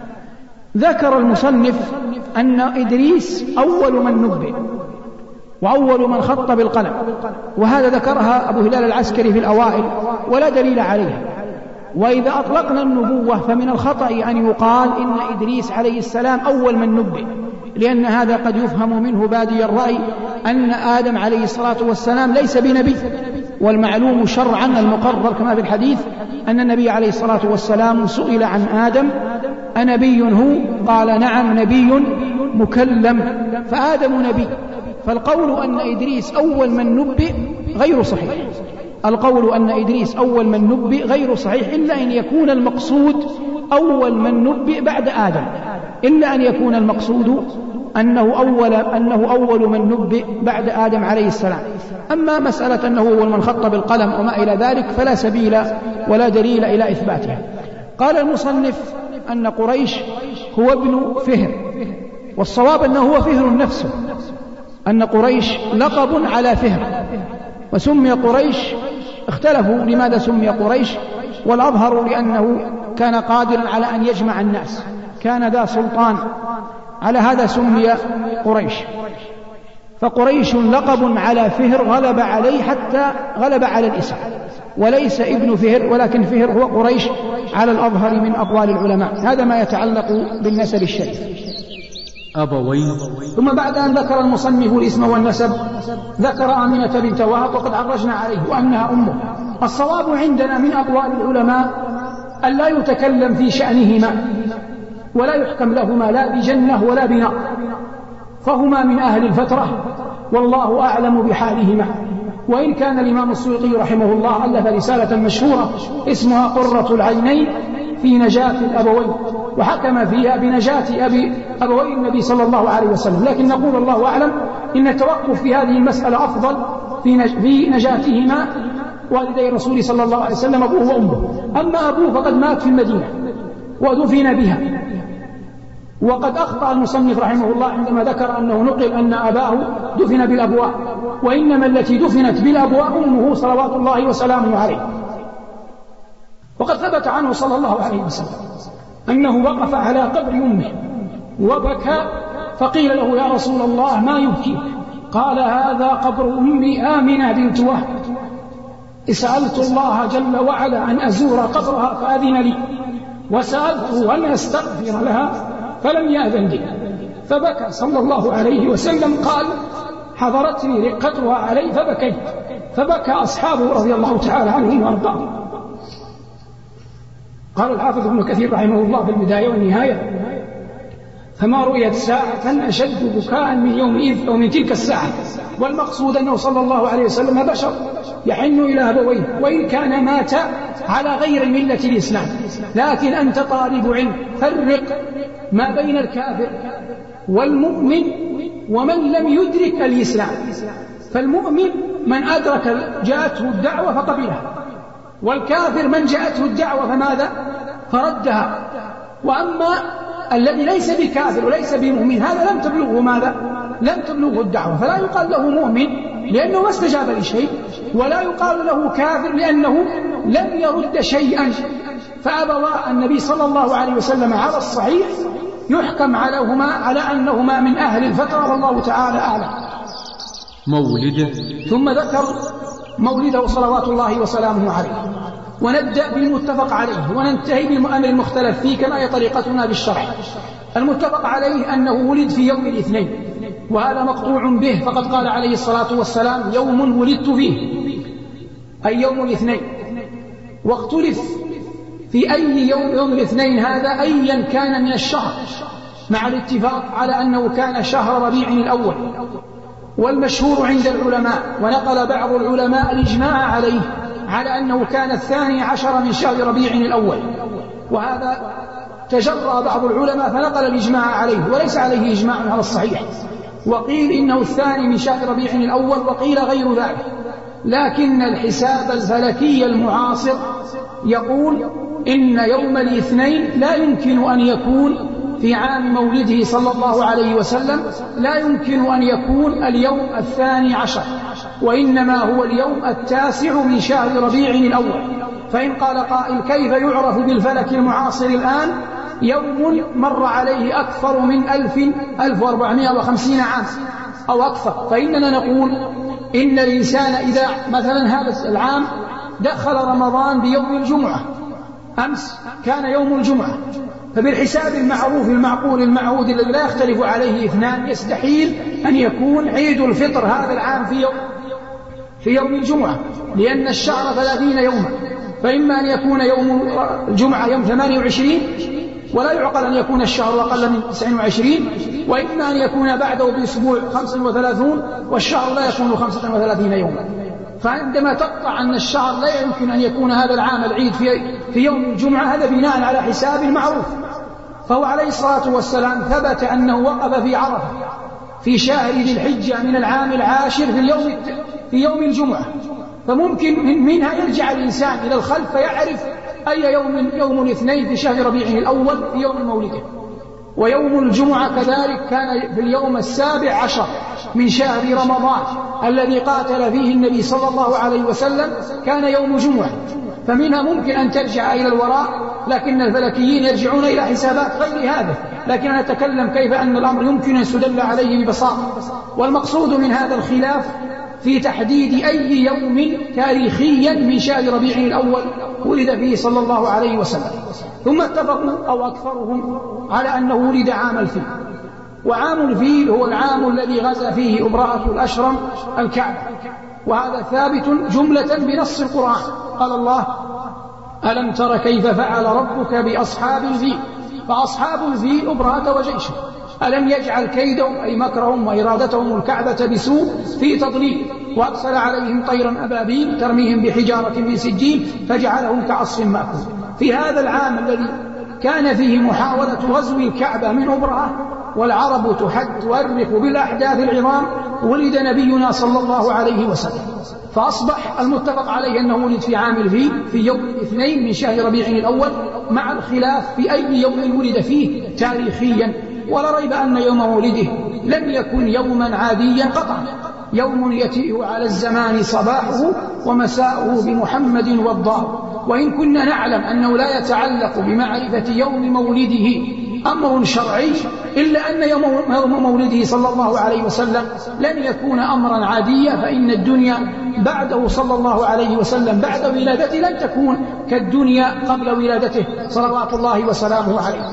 ذكر المصنف أن إدريس أول من نبئ وأول من خط بالقلم، وهذا ذكرها أبو هلال العسكري في الأوائل ولا دليل عليها. وإذا أطلقنا النبوة فمن الخطأ أن يقال إن إدريس عليه السلام أول من نبئ، لأن هذا قد يفهم منه بادي الرأي أن آدم عليه الصلاة والسلام ليس بنبي، والمعلوم شرعا المقرر كما في الحديث أن النبي عليه الصلاة والسلام سئل عن آدم أنبي هو؟ قال نعم نبي مكلم، فآدم نبي. فالقول أن إدريس أول من نبئ غير صحيح، القول أن إدريس أول من نبئ غير صحيح، إلا أن يكون المقصود أول من نبئ بعد آدم، إلا أن يكون المقصود أنه أول, أنه أول من نبئ بعد آدم عليه السلام. أما مسألة أنه أول من خط بالقلم وما إلى ذلك فلا سبيل ولا دليل إلى إثباتها. قال المصنف أن قريش هو ابن فهر، والصواب أنه هو فهر نفسه، أن قريش لقب على فهر، وسمي قريش، اختلفوا لماذا سمي قريش، والأظهر لأنه كان قادرا على أن يجمع الناس، كان ذا سلطان، على هذا سمي قريش. فقريش لقب على فهر غلب عليه حتى غلب على الاسم، وليس ابن فهر ولكن فهر هو قريش على الأظهر من أقوال العلماء. هذا ما يتعلق بالنسب الشريف. أبوين. ثم بعد أن ذكر المصنف الاسم والنسب ذكر آمنة بنت وهب، وقد عرجنا عليه وأنها أمه. الصواب عندنا من أقوال العلماء أن لا يتكلم في شأنهما ولا يحكم لهما لا بجنة ولا بنار، فهما من أهل الفترة والله أعلم بحالهما. وإن كان الإمام السيوطي رحمه الله ألف رسالة مشهورة اسمها قرة العينين في نجاة الأبوين، وحكم فيها بنجاة أبي أبوي النبي صلى الله عليه وسلم، لكن نقول الله أعلم إن التوقف في هذه المسألة أفضل في نجاتهما والدي الرسول صلى الله عليه وسلم أبوه وأمه. أما أبوه فقد مات في المدينة ودفن بها، وقد أخطأ المصنف رحمه الله عندما ذكر أنه نقل أن أباه دفن بالأبواء، وإنما التي دفنت بالأبواء أمه صلوات الله وسلامه عليه. وقد ثبت عنه صلى الله عليه وسلم أنه وقف على قبر أمه وبكى، فقيل له يا رسول الله ما يبكي؟ قال هذا قبر أمي آمنة بنت وهب، سألت الله جل وعلا أن أزور قبرها فأذن لي، وسألته أن أستغفر لها فلم يأذن لي، فبكى صلى الله عليه وسلم. قال حضرتني رقتها علي فبكيت، فبكى أصحابه رضي الله تعالى عنهم وأرضاهم. قال الحافظ ابن كثير رحمه الله في البداية والنهاية فما رؤيت ساعة أشد بكاء من يومئذ أو من تلك الساعة. والمقصود أنه صلى الله عليه وسلم بشر يحن إلى أبويه، وإن كان مات على غير ملة الإسلام، لكن أنت طالب علم فرق ما بين الكافر والمؤمن ومن لم يدرك الإسلام. فالمؤمن من أدرك جاءته الدعوة فقبلها، والكافر من جاءته الدعوة فماذا؟ فردها. وأما الذي ليس بكافر وليس بمؤمن هذا لم تبلغه ماذا؟ لم تبلغه الدعوة، فلا يقال له مؤمن لأنه ما استجاب لشيء، ولا يقال له كافر لأنه لم يرد شيئا. فأبوى النبي صلى الله عليه وسلم على الصحيح يحكم عليهما على أنهما من أهل الفترة، والله تعالى أعلم. مولده. ثم ذكر مولده صلوات الله وسلامه عليه، ونبدأ بالمتفق عليه وننتهي بالأمر المختلف فيه كما هي طريقتنا بالشرع. المتفق عليه أنه ولد في يوم الاثنين، وهذا مقطوع به، فقد قال عليه الصلاة والسلام: يوم ولدت فيه، أي يوم الاثنين. واختلف في أي يوم يوم الاثنين هذا أيا كان من الشهر، مع الاتفاق على أنه كان شهر ربيع الأول. والمشهور عند العلماء، ونقل بعض العلماء الإجماع عليه، على أنه كان الثاني عشر من شهر ربيع الأول، وهذا تجرى بعض العلماء فنقل الإجماع عليه، وليس عليه إجماع على الصحيح. وقيل إنه الثاني من شهر ربيع الأول، وقيل غير ذلك. لكن الحساب الفلكي المعاصر يقول إن يوم الاثنين لا يمكن أن يكون في عام مولده صلى الله عليه وسلم، لا يمكن أن يكون اليوم الثاني عشر، وإنما هو اليوم التاسع من شهر ربيع الأول. فإن قال قائل: كيف يعرف بالفلك المعاصر الآن يوم مر عليه أكثر من ألف ألف وأربعمائة وخمسين عام أو أكثر؟ فإننا نقول إن الإنسان إذا مثلا هذا العام دخل رمضان بيوم الجمعة، أمس كان يوم الجمعة، فبالحساب المعروف المعقول المعهود الذي لا يختلف عليه اثنان يستحيل أن يكون عيد الفطر هذا العام في يوم في يوم الجمعة، لأن الشهر ثلاثين يوما، فإما أن يكون يوم الجمعة يوم ثمانية وعشرين، ولا يعقل أن يكون الشهر أقل من تسعة وعشرين، وإما أن يكون بعده بأسبوع خمسة وثلاثون، والشهر لا يكون خمسة وثلاثين يوما. فعندما تقطع أن الشهر لا يمكن أن يكون هذا العام العيد في, في يوم الجمعة، هذا بناء على حساب معروف. فهو عليه الصلاة والسلام ثبت أنه وقف في عرفة في شهر ذي الحجة من العام العاشر في يوم في يوم الجمعة، فممكن من منها يرجع الإنسان إلى الخلف فيعرف أي يوم يوم الاثنين في شهر ربيع الأول في يوم مولده. ويوم الجمعة كذلك كان في اليوم السابع عشر من شهر رمضان الذي قاتل فيه النبي صلى الله عليه وسلم، كان يوم جمعة. فمنها ممكن أن ترجع إلى الوراء، لكن الفلكيين يرجعون إلى حسابات غير هذا، لكن أنا أتكلم كيف أن الأمر يمكن أن يستدل عليه ببساطة. والمقصود من هذا الخلاف في تحديد أي يوم تاريخيا من شهر ربيع الأول ولد فيه صلى الله عليه وسلم. ثم اتفقوا أو أكثرهم على أنه ولد عام الفيل، وعام الفيل هو العام الذي غزا فيه أبرهة الأشرم الكعبة، وهذا ثابت جملة بنص القرآن. قال الله: ألم تر كيف فعل ربك بأصحاب الفيل؟ فأصحاب الفيل أبرهة وجيشه، ألم يجعل كيدهم أي مكرهم وإرادتهم الكعبة بسوء في تضليل، وأرسل عليهم طيرا أبابيل ترميهم بحجارة من سجيل فجعلهم كعصف مأكول. في هذا العام الذي كان فيه محاولة غزو الكعبة من أبرهة والعرب تحد تؤرخ بالأحداث العظام، ولد نبينا صلى الله عليه وسلم. فأصبح المتفق عليه أنه ولد في عام الفيل في يوم الاثنين من شهر ربيع الأول، مع الخلاف في أي يوم ولد فيه تاريخيا. ولا ريب أن يوم مولده لم يكن يوما عاديا قطعا، يوم يتيه على الزمان صباحه ومساؤه بمحمد والضار. وإن كنا نعلم أنه لا يتعلق بمعرفة يوم مولده أمر شرعي، إلا أن يوم مولده صلى الله عليه وسلم لن يكون أمرا عاديا، فإن الدنيا بعده صلى الله عليه وسلم بعد ولادته لن تكون كالدنيا قبل ولادته صلوات الله وسلامه عليه.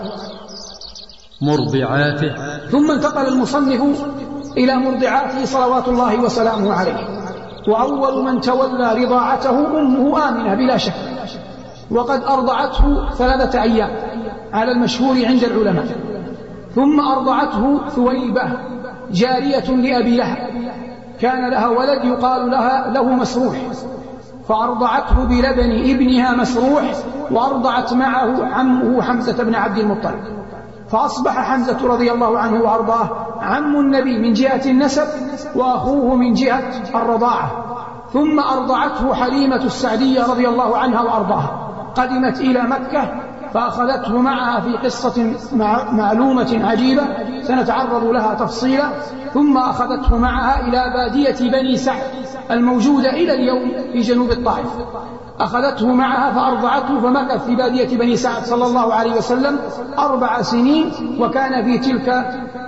مرضعاته. ثم انتقل المصنف إلى مرضعاته صلوات الله وسلامه عليه. وأول من تولى رضاعته أمه آمنة بلا شك، وقد أرضعته ثلاثة أيام على المشهور عند العلماء. ثم أرضعته ثويبة جارية لأبي لهب، كان لها ولد يقال لها له مسروح، فأرضعته بلبن ابنها مسروح، وأرضعت معه عمه حمزة بن عبد المطلب، فأصبح حمزة رضي الله عنه وأرضاه عم النبي من جهة النسب وأخوه من جهة الرضاعة. ثم أرضعته حليمة السعدية رضي الله عنها وأرضاها، قدمت إلى مكة فأخذته معها في قصة معلومة عجيبة سنتعرض لها تفصيلا. ثم أخذته معها إلى بادية بني سعد الموجودة إلى اليوم في جنوب الطائف، أخذته معها فأرضعته، فمكث في بادية بني سعد صلى الله عليه وسلم أربع سنين. وكان في تلك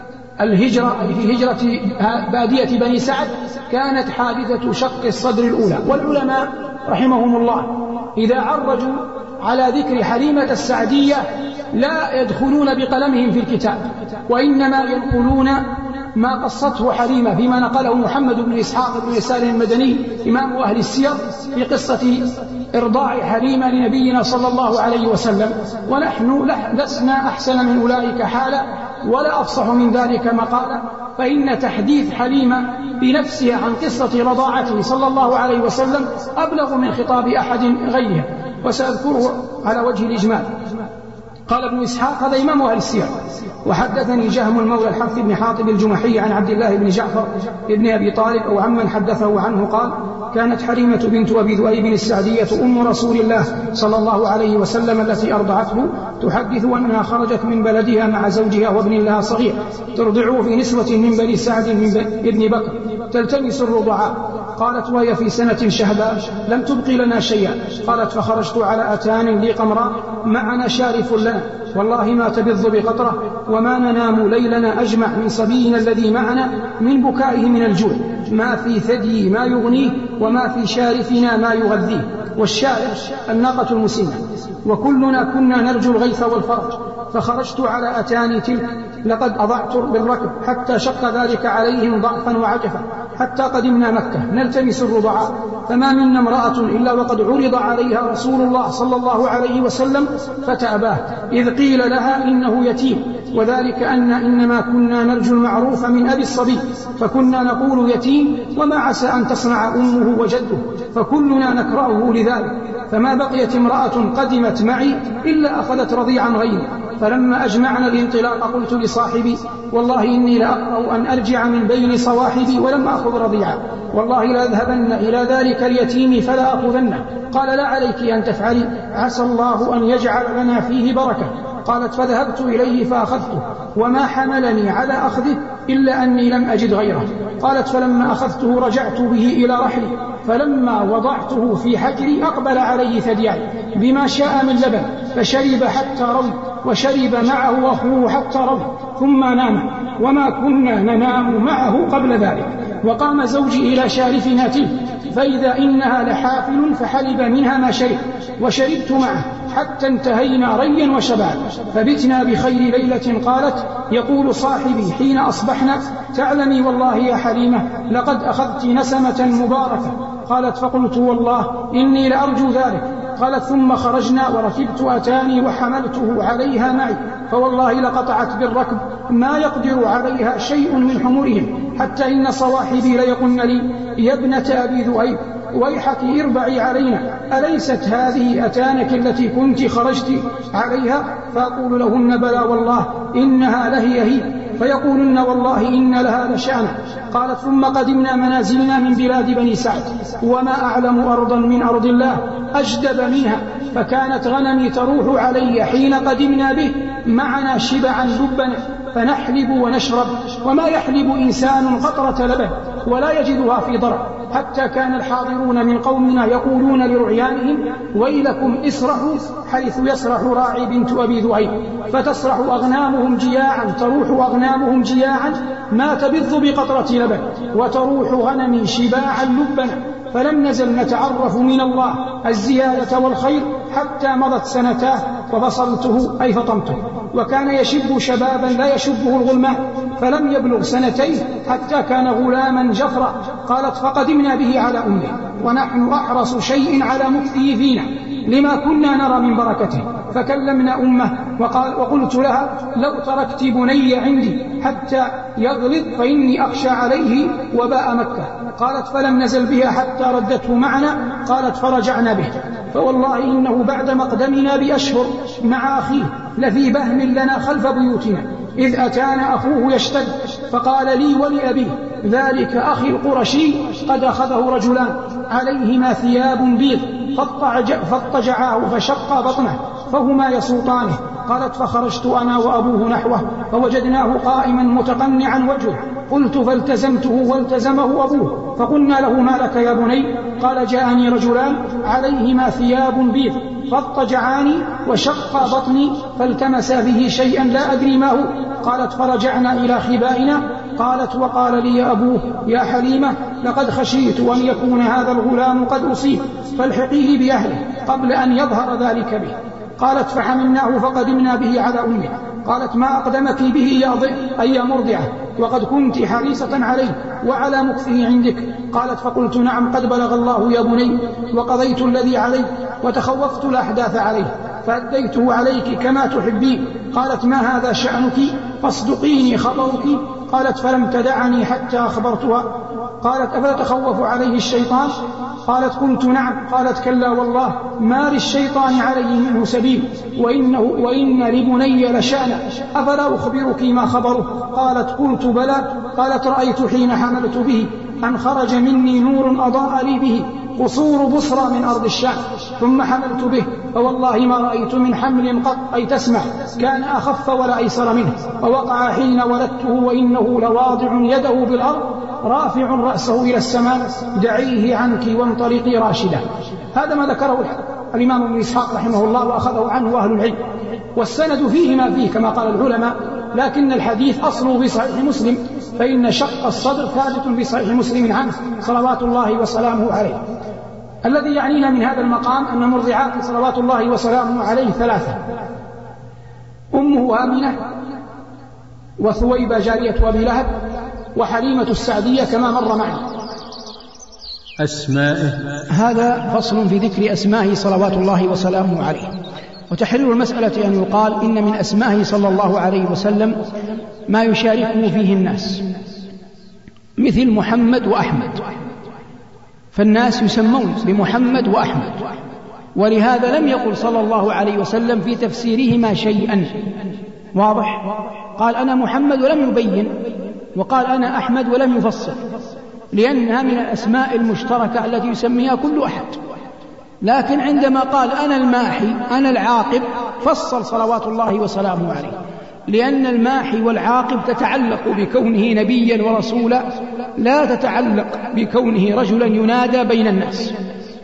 الهجرة في هجرة بادية بني سعد كانت حادثة شق الصدر الأولى. والعلماء رحمهم الله إذا عرجوا على ذكر حليمة السعدية لا يدخلون بقلمهم في الكتاب، وإنما ينقلون ما قصته حليمة فيما نقله محمد بن إسحاق بن يسار المدني إمام أهل السير في قصة إرضاع حليمة لنبينا صلى الله عليه وسلم. ونحن لسنا أحسن من أولئك حالا ولا أفصح من ذلك مقالا، فإن تحديث حليمة بنفسها عن قصة رضاعته صلى الله عليه وسلم أبلغ من خطاب أحد غيره، وسأذكره على وجه الإجمال. قال ابن إسحاق هذا إمام أهل السير: وحدثني جهم المولى الحارث بن حاطب الجمحي عن عبد الله بن جعفر ابن أبي طالب أو عمن حدثه عنه قال: كانت حليمة بنت أبي ذؤيب السعدية أم رسول الله صلى الله عليه وسلم التي أرضعته تحدث أنها خرجت من بلدها مع زوجها وابن لها صغير ترضعه في نسوة من بني سعد من ابن بكر تلتمس الرضعاء. قالت: وهي في سنة شهباء لم تبقي لنا شيئا. قالت: فخرجت على أتان لي قمراء معنا شارف لنا والله ما تبض بقطرة وما ننام ليلنا أجمع من صبينا الذي معنا من بكائه من الجوع، ما في ثدي ما يغنيه وما في شارفنا ما يغذيه. والشارف الناقة المسنة. وكلنا كنا نرجو الغيث والفرج، فخرجت على أتاني تلك لقد أضعت بالركب حتى شق ذلك عليهم ضعفا وعجفا حتى قدمنا مكة نلتمس الرضعاء، فما منا امرأة إلا وقد عرض عليها رسول الله صلى الله عليه وسلم فتأباه، إذ قيل لها إنه يتيم، وذلك أن إنما كنا نرجو المعروف من أبي الصبي، فكنا نقول يتيم وما عسى أن تصنع أمه وجده، فكلنا نكرهه لذلك. فما بقيت امرأة قدمت معي إلا أخذت رضيعا غيري. فلما أجمعنا الانطلاق قلت لصاحبي: والله إني لأقرأ أن أرجع من بين صواحبي ولم أخذ رضيعا، والله لا أذهبن إلى ذلك اليتيم فلا أخذنه. قال: لا عليك أن تفعلي، عسى الله أن يجعل لنا فيه بركة. قالت: فذهبت إليه فأخذته، وما حملني على أخذه إلا أني لم أجد غيره. قالت: فلما أخذته رجعت به إلى رحلي، فلما وضعته في حجري أقبل عليه ثدياي بما شاء من لبن، فشرب حتى روي، وشرب معه أخوه حتى روي، ثم نام، وما كنا ننام معه قبل ذلك. وقام زوجي إلى شارفنا تلك، فإذا إنها لحافل فحلب منها ما شرب، وشربت معه حتى انتهينا ريا وشباب، فبتنا بخير ليلة. قالت: يقول صاحبي حين أصبحنا: تعلمي والله يا حليمة لقد أخذت نسمة مباركة. قالت: فقلت: والله إني لأرجو ذلك. قالت: ثم خرجنا وركبت أتاني وحملته عليها معي، فوالله لقطعت بالركب ما يقدر عليها شيء من حمرهم، حتى إن صواحبي ليقولن لي: يا ابنة أبي ذؤيب ويحك اربعي علينا، أليست هذه أتانك التي كنت خرجت عليها؟ فأقول لهن: بلى والله إنها لهي هي. فيقولن: والله إن لها لشأنا. قالت: ثم قدمنا منازلنا من بلاد بني سعد، وما أعلم أرضا من أرض الله أجدب منها، فكانت غنمي تروح علي حين قدمنا به معنا شبعا لبنا، فنحلب ونشرب، وما يحلب إنسان قطرة لبن ولا يجدها في ضرع، حتى كان الحاضرون من قومنا يقولون لرعيانهم: ويلكم اسرحوا حيث يسرح راعي بنت أبي ذؤيب، فتسرح أغنامهم جياعا تروح أغنامهم جياعا ما تبض بقطرة لبن، وتروح غنمي شباعا لبنا. فلم نزل نتعرف من الله الزيادة والخير حتى مضت سنتاه وبصلته أي فطمته. وكان يشب شبابا لا يشبه الغلمان، فلم يبلغ سنتين حتى كان غلاما جفرا. قالت: فقدمنا به على أمه ونحن أحرص شيء على مكثه فينا لما كنا نرى من بركته، فكلمنا أمه وقال وقلت لها: لو تركت بني عندي حتى يغلظ فإني أخشى عليه وباء مكة. قالت: فلم نزل بها حتى ردته معنا. قالت: فرجعنا به، فوالله إنه بعد مقدمنا بأشهر مع أخيه لفي بهم لنا خلف بيوتنا، إذ أتانا أخوه يشتد، فقال لي ولأبيه: ذلك أخي القرشي قد أخذه رجلان عليهما ثياب بيض فاضطجعاه فشق بطنه، فهما يسوطانه. قالت فخرجت أنا وأبوه نحوه فوجدناه قائما متقنعا وجهه. قلت فالتزمته والتزمه أبوه فقلنا له ما لك يا بني؟ قال جاءني رجلان عليهما ثياب بيض فاضطجعاني وشق بطني فالتمسا به شيئا لا أدري ما هو. قالت فرجعنا إلى خبائنا. قالت وقال لي أبوه يا حليمة لقد خشيت أن يكون هذا الغلام قد أصيب فالحقيه بأهله قبل أن يظهر ذلك به. قالت فحملناه فقدمنا به على أمه. قالت ما أقدمك به يا ضئ أي يا مرضعة وقد كنت حريصة عليه وعلى مكثه عندك؟ قالت فقلت نعم قد بلغ الله يا بني وقضيت الذي علي وتخوفت الأحداث عليه فأديته عليك كما تحبين. قالت ما هذا شأنك فاصدقيني خبرك. قالت فلم تدعني حتى أخبرتها. قالت أفلا تخوف عليه الشيطان؟ قالت قلت نعم. قالت كلا والله ما للشيطان عليه منه سبيل وإنه وإن لبني لشأنا أفلا أخبرك ما خبره؟ قالت قلت بلى. قالت رأيت حين حملت به أن خرج مني نور أضاء لي به قصور بصرى من أرض الشام ثم حملت به فوالله ما رأيت من حمل قط أي تسمع كان أخف ولا أيسر منه ووقع حين ولدته وإنه لواضع يده بالأرض رافع رأسه إلى السماء دعيه عنك وانطلقي راشدا. هذا ما ذكره الإمام ابن إسحاق رحمه الله وأخذه عنه أهل العلم والسند فيه ما فيه كما قال العلماء لكن الحديث أصله بصحيح مسلم فإن شق الصدر ثابت بصحيح مسلم عنه صلوات الله وسلامه عليه. الذي يعنينا من هذا المقام أن مرضعات صلوات الله وسلامه عليه ثلاثة: أمه آمنة وثويبة جارية أبي لهب وحليمة السعدية كما مر معنا. أسمائه. هذا فصل في ذكر أسمائه صلوات الله وسلامه عليه. وتحرير المسألة أن يقال إن من أسمائه صلى الله عليه وسلم ما يشاركه فيه الناس مثل محمد وأحمد، فالناس يسمون بمحمد وأحمد، ولهذا لم يقل صلى الله عليه وسلم في تفسيرهما شيئا. واضح؟ قال أنا محمد ولم يبين، وقال أنا أحمد ولم يفصل، لأنها من الأسماء المشتركة التي يسميها كل أحد. لكن عندما قال أنا الماحي أنا العاقب فصل صلوات الله وسلامه عليه، لأن الماحي والعاقب تتعلق بكونه نبيا ورسولا، لا تتعلق بكونه رجلا ينادى بين الناس.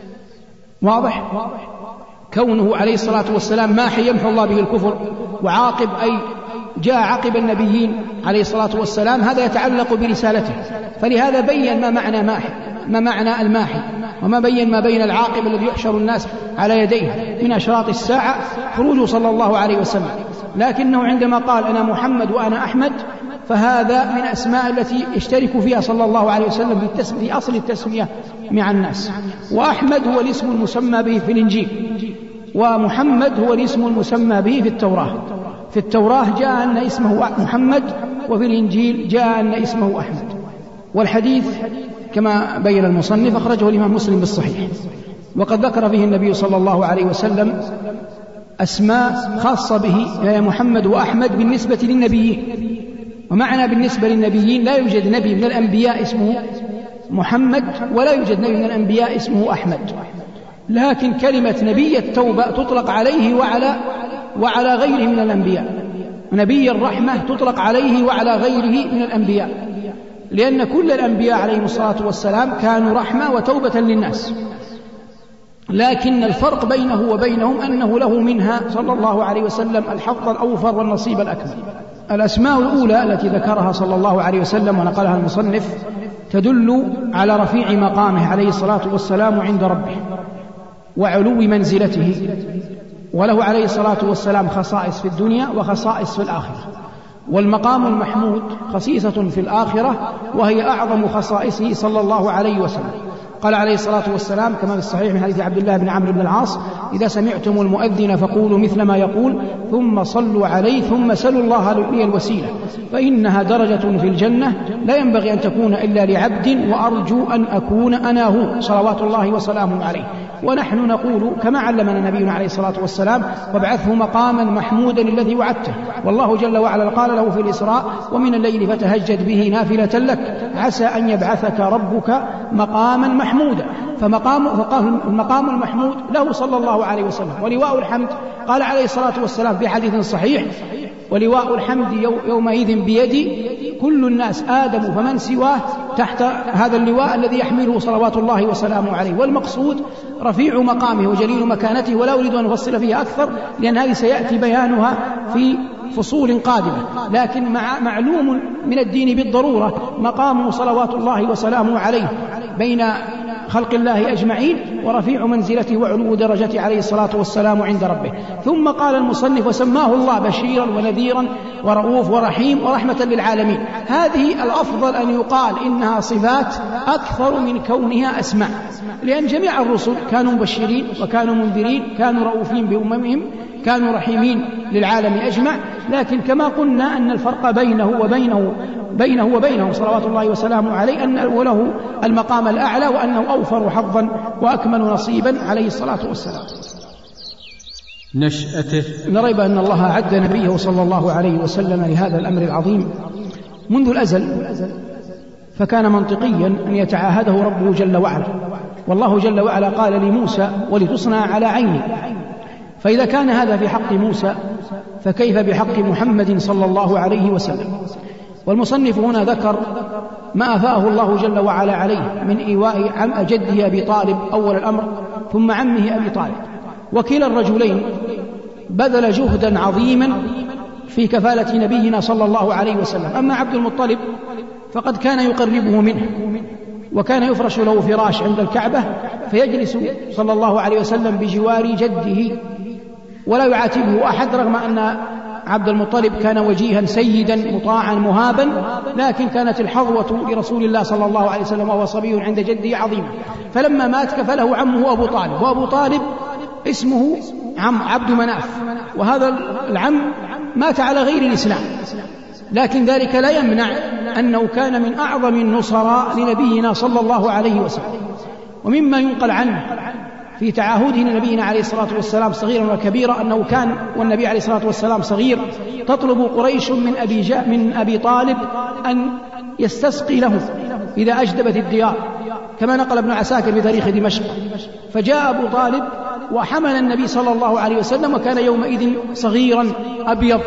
واضح؟ كونه عليه الصلاة والسلام ماحي يمحو الله به الكفر، وعاقب أي جاء عقب النبيين عليه الصلاة والسلام، هذا يتعلق برسالته. فلهذا بين ما معنى ماحي، ما معنى الماحي، وما بين ما بين العاقب الذي يحشر الناس على يديه من أشراط الساعة خروجه صلى الله عليه وسلم. لكنه عندما قال أنا محمد وأنا أحمد فهذا من أسماء التي يشترك فيها صلى الله عليه وسلم في أصل التسمية مع الناس. وأحمد هو الاسم المسمى به في الإنجيل، ومحمد هو الاسم المسمى به في التوراة. في التوراة جاء أن اسمه محمد، وفي الإنجيل جاء أن اسمه أحمد. والحديث كما بين المصنف أخرجه الإمام مسلم بالصحيح، وقد ذكر فيه النبي صلى الله عليه وسلم أسماء خاصة به يا محمد وأحمد بالنسبة للنبيين. ومعنى بالنسبة للنبيين لا يوجد نبي من الأنبياء اسمه محمد، ولا يوجد نبي من الأنبياء اسمه أحمد، لكن كلمة نبي التوبة تطلق عليه وعلى وعلى غيره من الأنبياء. نبي الرحمة تطلق عليه وعلى غيره من الأنبياء، لأن كل الأنبياء عليهم الصلاة والسلام كانوا رحمة وتوبة للناس، لكن الفرق بينه وبينهم أنه له منها صلى الله عليه وسلم الحظ الأوفر والنصيب الأكبر. الأسماء الأولى التي ذكرها صلى الله عليه وسلم ونقلها المصنف تدل على رفيع مقامه عليه الصلاة والسلام عند ربه وعلو منزلته، وله عليه الصلاة والسلام خصائص في الدنيا وخصائص في الآخرة. والمقام المحمود خصيصة في الآخرة وهي أعظم خصائصه صلى الله عليه وسلم. قال عليه الصلاة والسلام كما في الصحيح من حديث عبد الله بن عمرو بن العاص: إذا سمعتم المؤذن فقولوا مثل ما يقول ثم صلوا عليه ثم سلوا الله لي الوسيلة فإنها درجة في الجنة لا ينبغي أن تكون إلا لعبد وأرجو أن أكون أنا هو صلوات الله وسلامه عليه. ونحن نقول كما علمنا نبينا عليه الصلاة والسلام: وابعثه مقاما محمودا الذي وعدته. والله جل وعلا قال له في الإسراء: ومن الليل فتهجد به نافلة لك عسى أن يبعثك ربك مقاما محمودا. فمقام فقال المقام المحمود له صلى الله عليه وسلم. ولواء الحمد قال عليه الصلاة والسلام في حديث صحيح: ولواء الحمد يومئذ بيدي كل الناس آدم فمن سواه تحت هذا اللواء الذي يحمله صلوات الله وسلامه عليه. والمقصود رفيع مقامه وجليل مكانته، ولا أريد أن أفصل فيها أكثر لأن هذه سيأتي بيانها في فصول قادمة، لكن مع معلوم من الدين بالضرورة مقامه صلوات الله وسلامه عليه بين خلق الله أجمعين، ورفيع منزلته وعلو درجته عليه الصلاة والسلام عند ربه. ثم قال المصنف: وسماه الله بشيرا ونذيرا ورؤوف ورحيم ورحمة للعالمين. هذه الأفضل أن يقال إنها صفات أكثر من كونها أسماء، لأن جميع الرسل كانوا مبشرين وكانوا منذرين، كانوا رؤوفين بأممهم، كانوا رحيمين للعالم أجمع. لكن كما قلنا أن الفرق بينه وبينه بينه وبينهم صلوات الله وسلامه عليه أن له المقام الأعلى، وأنه أوفر حظا وأكمل نصيبا عليه الصلاة والسلام. نشأته. لا ريب أن الله أعد نبيه صلى الله عليه وسلم لهذا الأمر العظيم منذ الأزل، فكان منطقيا أن يتعاهده ربه جل وعلا. والله جل وعلا قال لموسى: ولتصنع على عيني. فإذا كان هذا في حق موسى فكيف بحق محمد صلى الله عليه وسلم؟ والمصنف هنا ذكر ما أفاءه الله جل وعلا عليه من إيواء عم جده أبي طالب أول الأمر، ثم عمه أبي طالب، وكلا الرجلين بذل جهدا عظيما في كفالة نبينا صلى الله عليه وسلم. أما عبد المطلب فقد كان يقربه منه، وكان يفرش له فراش عند الكعبة فيجلس صلى الله عليه وسلم بجوار جده ولا يعاتبه أحد، رغم أن عبد المطلب كان وجيها سيدا مطاعا مهابا، لكن كانت الحظوة لرسول الله صلى الله عليه وسلم وهو صبي عند جده عظيمة. فلما مات كفله عمه أبو طالب، وأبو طالب اسمه عم عبد مناف، وهذا العم مات على غير الإسلام، لكن ذلك لا يمنع أنه كان من أعظم النصراء لنبينا صلى الله عليه وسلم. ومما ينقل عنه في تعاهده لنبينا عليه الصلاة والسلام صغيرا وكبيرا أنه كان والنبي عليه الصلاة والسلام صغير تطلب قريش من أبي, جاء من أبي طالب أن يستسقي له إذا أجدبت الديار، كما نقل ابن عساكر بتاريخ دمشق. فجاء أبو طالب وحمل النبي صلى الله عليه وسلم، وكان يومئذ صغيرا أبيض،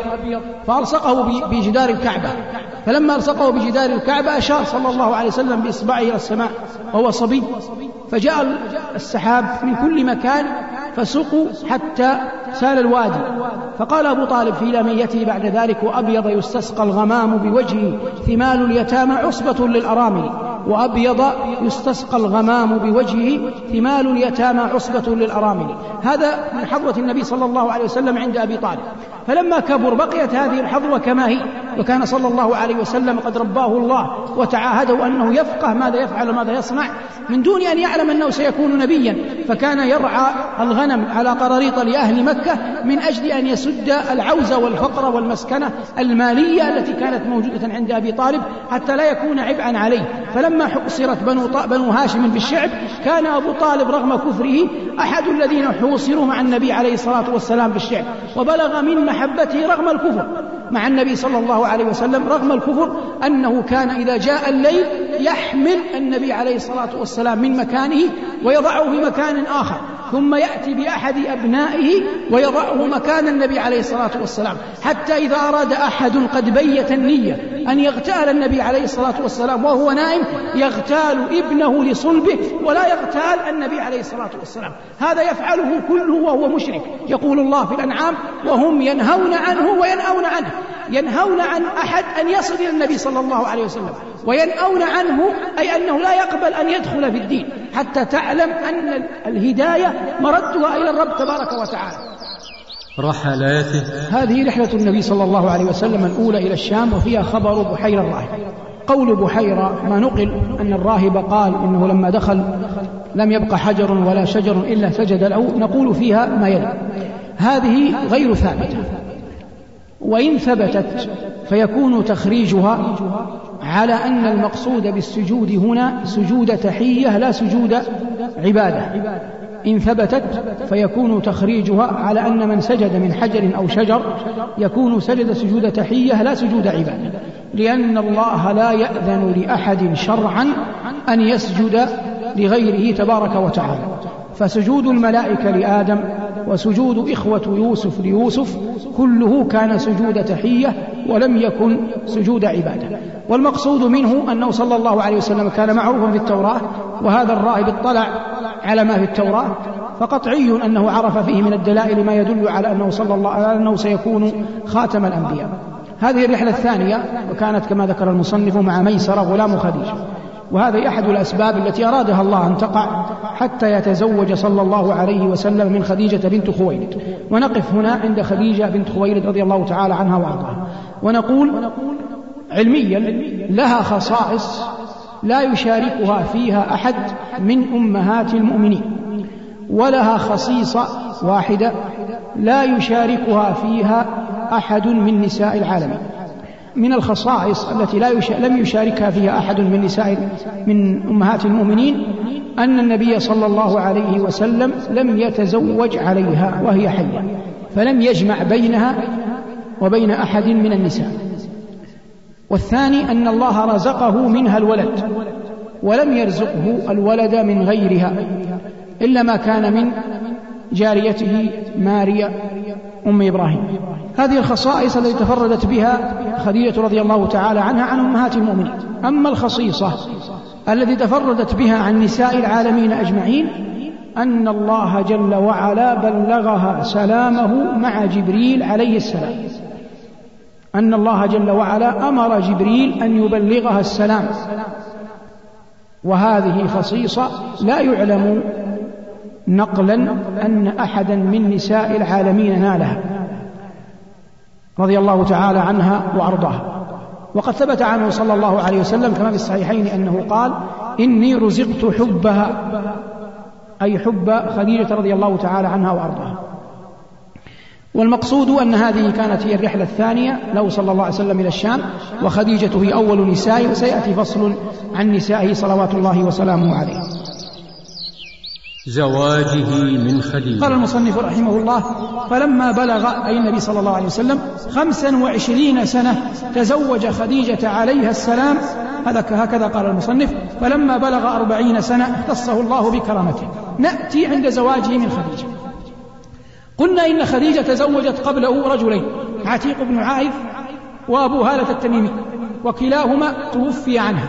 فألصقه بجدار الكعبة. فلما ألصقه بجدار الكعبة أشار صلى الله عليه وسلم بإصبعه إلى السماء وهو صبي، فجاء السحاب من كل مكان فسقوا حتى سال الوادي. فقال أبو طالب في لاميته بعد ذلك: وأبيض يستسقى الغمام بوجهه ثمال اليتامى عصبة للأرامل. وأبيض يستسقى الغمام بوجهه ثمال اليتامى عصبة للأرامل. هذا من حظوة النبي صلى الله عليه وسلم عند أبي طالب. فلما كبر بقيت هذه الحظوة كما هي، وكان صلى الله عليه وسلم قد رباه الله وتعاهده أنه يفقه ماذا يفعل وماذا يصنع من دون أن يعلم أنه سيكون نبيا. فكان يرعى الغنم على قراريط لأهل مكة من أجل أن يسد العوز والفقر والمسكنة المالية التي كانت موجودة عند أبي طالب حتى لا يكون عبئا عليه. فلما حوصرت بنو, بنو هاشم بالشعب كان أبو طالب رغم كفره أحد الذين حوصروا مع النبي عليه الصلاة والسلام بالشعب، وبلغ من محبته رغم الكفر مع النبي صلى الله عليه وسلم رغم الكفر أنه كان إذا جاء الليل يحمل النبي عليه الصلاة والسلام من مكانه ويضعه في مكان آخر، ثم يأتي بأحد أبنائه ويضعه مكان النبي عليه الصلاة والسلام، حتى إذا أراد أحد قد بيت النية أن يغتال النبي عليه الصلاة والسلام وهو نائم يغتال ابنه لصلبه ولا يغتال النبي عليه الصلاة والسلام. هذا يفعله كله وهو مشرك. يقول الله في الأنعام: وهم ينهون عنه وينأون عنه. ينهون عن أحد أن يصل إلى النبي صلى الله عليه وسلم، وينأون عنه أي أنه لا يقبل أن يدخل في الدين، حتى تعلم أن الهداية مردها إلى الرب تبارك وتعالى. رحلاته. هذه رحلة النبي صلى الله عليه وسلم الأولى إلى الشام، وفيها خبر بحيرة الراهب. قول بحيرة ما نقل أن الراهب قال إنه لما دخل لم يبق حجر ولا شجر إلا سجد له، نقول فيها ما يلي. هذه غير ثابتة، وإن ثبتت فيكون تخريجها على أن المقصود بالسجود هنا سجود تحية لا سجود عبادة. إن ثبتت فيكون تخريجها على أن من سجد من حجر أو شجر يكون سجد سجود تحية لا سجود عبادة، لأن الله لا يأذن لأحد شرعا أن يسجد لغيره تبارك وتعالى. فسجود الملائكة لآدم وسجود إخوة يوسف ليوسف كله كان سجود تحية ولم يكن سجود عبادة. والمقصود منه أنه صلى الله عليه وسلم كان معروفا في التوراة، وهذا الراهب اطلع على ما في التوراة، فقطعي أنه عرف فيه من الدلائل ما يدل على أنه صلى الله عليه أنه سيكون خاتم الأنبياء. هذه الرحلة الثانية، وكانت كما ذكر المصنف مع ميسرة غلام خديجة، وهذا أحد الأسباب التي أرادها الله أن تقع حتى يتزوج صلى الله عليه وسلم من خديجة بنت خويلد. ونقف هنا عند خديجة بنت خويلد رضي الله تعالى عنها وأرضاها، ونقول علميا لها خصائص لا يشاركها فيها أحد من أمهات المؤمنين، ولها خصيصة واحدة لا يشاركها فيها أحد من نساء العالمين. من الخصائص التي لا يش... لم يشاركها فيها أحد من نساء من أمهات المؤمنين أن النبي صلى الله عليه وسلم لم يتزوج عليها وهي حية، فلم يجمع بينها وبين أحد من النساء. والثاني أن الله رزقه منها الولد، ولم يرزقه الولد من غيرها إلا ما كان من جاريته ماريا أم إبراهيم. هذه الخصائص التي تفردت بها خديجة رضي الله تعالى عنها عن أمهات المؤمنين. أما الخصيصة التي تفردت بها عن نساء العالمين أجمعين أن الله جل وعلا بلغها سلامه مع جبريل عليه السلام، أن الله جل وعلا أمر جبريل أن يبلغها السلام، وهذه خصيصة لا يعلم نقلا أن أحدا من نساء العالمين نالها رضي الله تعالى عنها وأرضاها. وقد ثبت عنه صلى الله عليه وسلم كما في الصحيحين أنه قال: إني رزقت حبها، أي حب خديجة رضي الله تعالى عنها وأرضاها. والمقصود أن هذه كانت هي الرحلة الثانية له صلى الله عليه وسلم إلى الشام، وخديجة هي أول نسائه، وسيأتي فصل عن نسائه صلوات الله وسلامه عليه. زواجه من خديجة. قال المصنف رحمه الله: فلما بلغ أي النبي صلى الله عليه وسلم خمسا وعشرين سنة تزوج خديجة عليها السلام. هكذا قال المصنف: فلما بلغ أربعين سنة اختصه الله بكرامته. نأتي عند زواجه من خديجة. قلنا إن خديجة تزوجت قبله رجلين، عتيق بن عائذ وأبو هالة التميمي، وكلاهما توفي عنها،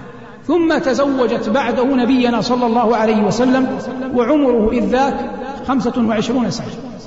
ثم تزوجت بعده نبينا صلى الله عليه وسلم وعمره إذ ذاك خمسة وعشرون سنة،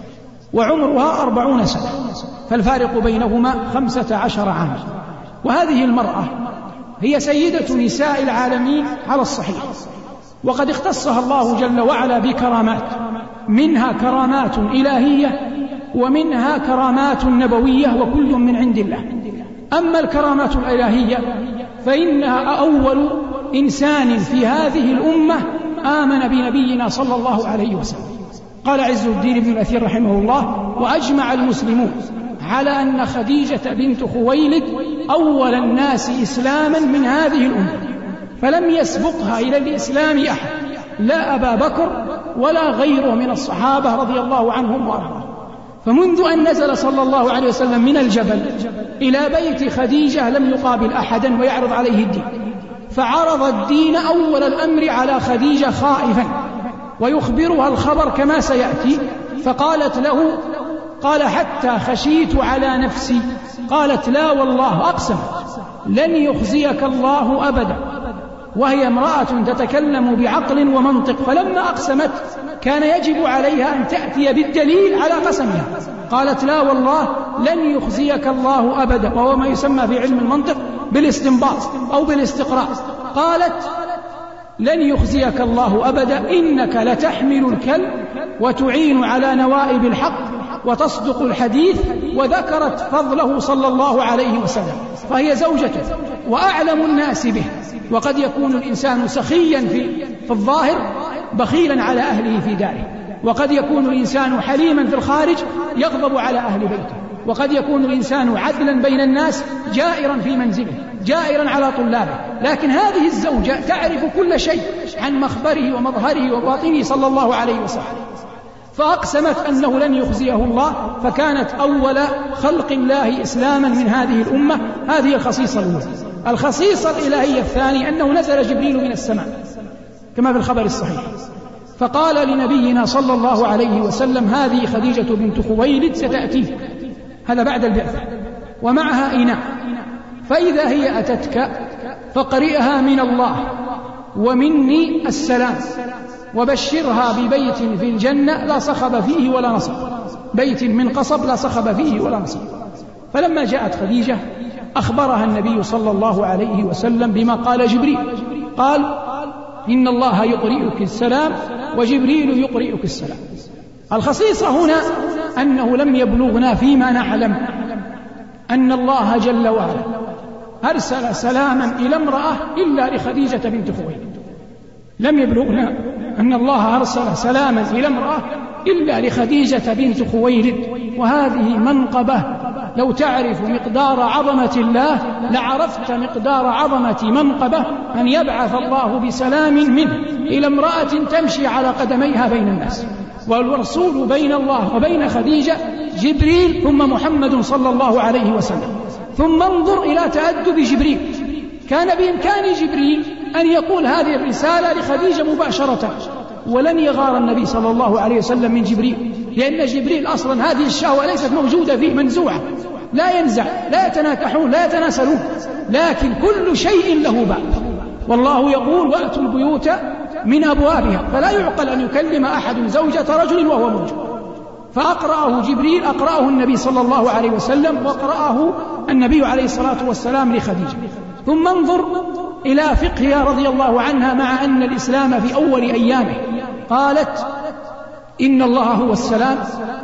وعمرها أربعون سنة، فالفارق بينهما خمسة عشر عاما. وهذه المرأة هي سيدة نساء العالمين على الصحيح، وقد اختصها الله جل وعلا بكرامات، منها كرامات إلهية ومنها كرامات نبوية، وكل من عند الله. أما الكرامات الإلهية فإنها أول إنسان في هذه الأمة آمن بنبينا صلى الله عليه وسلم. قال عز الدين بن الأثير رحمه الله: وأجمع المسلمون على أن خديجة بنت خويلد أول الناس إسلاما من هذه الأمة، فلم يسبقها إلى الإسلام أحد، لا أبا بكر ولا غيره من الصحابة رضي الله عنهم وأرضاهم. فمنذ أن نزل صلى الله عليه وسلم من الجبل إلى بيت خديجة لم يقابل أحدا ويعرض عليه الدين، فعرض الدين أول الأمر على خديجة خائفا ويخبرها الخبر كما سيأتي. فقالت له، قال: حتى خشيت على نفسي. قالت: لا والله، أقسم لن يخزيك الله أبدا، وهي امرأة تتكلم بعقل ومنطق، فلما أقسمت كان يجب عليها أن تأتي بالدليل على قسمها. قالت: لا والله لن يخزيك الله أبدا، وهو ما يسمى في علم المنطق بالاستنباط أو بالاستقراء. قالت: لن يخزيك الله أبدا، إنك لتحمل الكلب وتعين على نوائب الحق وتصدق الحديث. وذكرت فضله صلى الله عليه وسلم، فهي زوجته وأعلم الناس به. وقد يكون الإنسان سخيا في, في الظاهر بخيلا على أهله في داره، وقد يكون الإنسان حليما في الخارج يغضب على أهل بيته، وقد يكون الإنسان عدلا بين الناس جائرا في منزله، جائرا على طلابه. لكن هذه الزوجة تعرف كل شيء عن مخبره ومظهره وباطنه صلى الله عليه وسلم، فأقسمت أنه لن يخزيه الله، فكانت أول خلق الله إسلاما من هذه الأمة. هذه الخصيصة الأولى. الخصيصة الإلهية الثانية أنه نزل جبريل من السماء كما في الخبر الصحيح. فقال لنبينا صلى الله عليه وسلم: هذه خديجة بنت خويلد ستأتيك، هذا بعد البعثة، ومعها إناء، فإذا هي أتتك فقرئها من الله ومني السلام، وبشرها ببيت في الجنة لا صخب فيه ولا نصب، بيت من قصب لا صخب فيه ولا نصب. فلما جاءت خديجة أخبرها النبي صلى الله عليه وسلم بما قال جبريل، قال: إن الله يقرئك السلام وجبريل يقرئك السلام. الخصيصة هنا أنه لم يبلغنا فيما نعلم أن الله جل وعلا أرسل سلاما إلى امرأة إلا لخديجة بنت خويلد. لم يبلغنا أن الله أرسل سلاما إلى امرأة إلا لخديجة بنت خويلد، وهذه منقبة لو تعرف مقدار عظمة الله لعرفت مقدار عظمة منقبة أن يبعث الله بسلام منه إلى امرأة تمشي على قدميها بين الناس. والرسول بين الله وبين خديجة جبريل ثم محمد صلى الله عليه وسلم. ثم انظر إلى تأدب جبريل، كان بإمكان جبريل أن يقول هذه الرسالة لخديجة مباشرة، ولن يغار النبي صلى الله عليه وسلم من جبريل، لأن جبريل أصلا هذه الشهوة ليست موجودة فيه، منزوعة، لا ينزع، لا يتناكحون، لا يتناسلون، لكن كل شيء له باب. والله يقول: وأتوا البيوت من أبوابها، فلا يعقل أن يكلم أحد زوجة رجل وهو موجود. فأقرأه جبريل، أقرأه النبي صلى الله عليه وسلم، وقرأه النبي عليه الصلاة والسلام لخديجة. ثم انظر إلى فقهها رضي الله عنها مع أن الإسلام في أول أيامه، قالت: إن الله هو السلام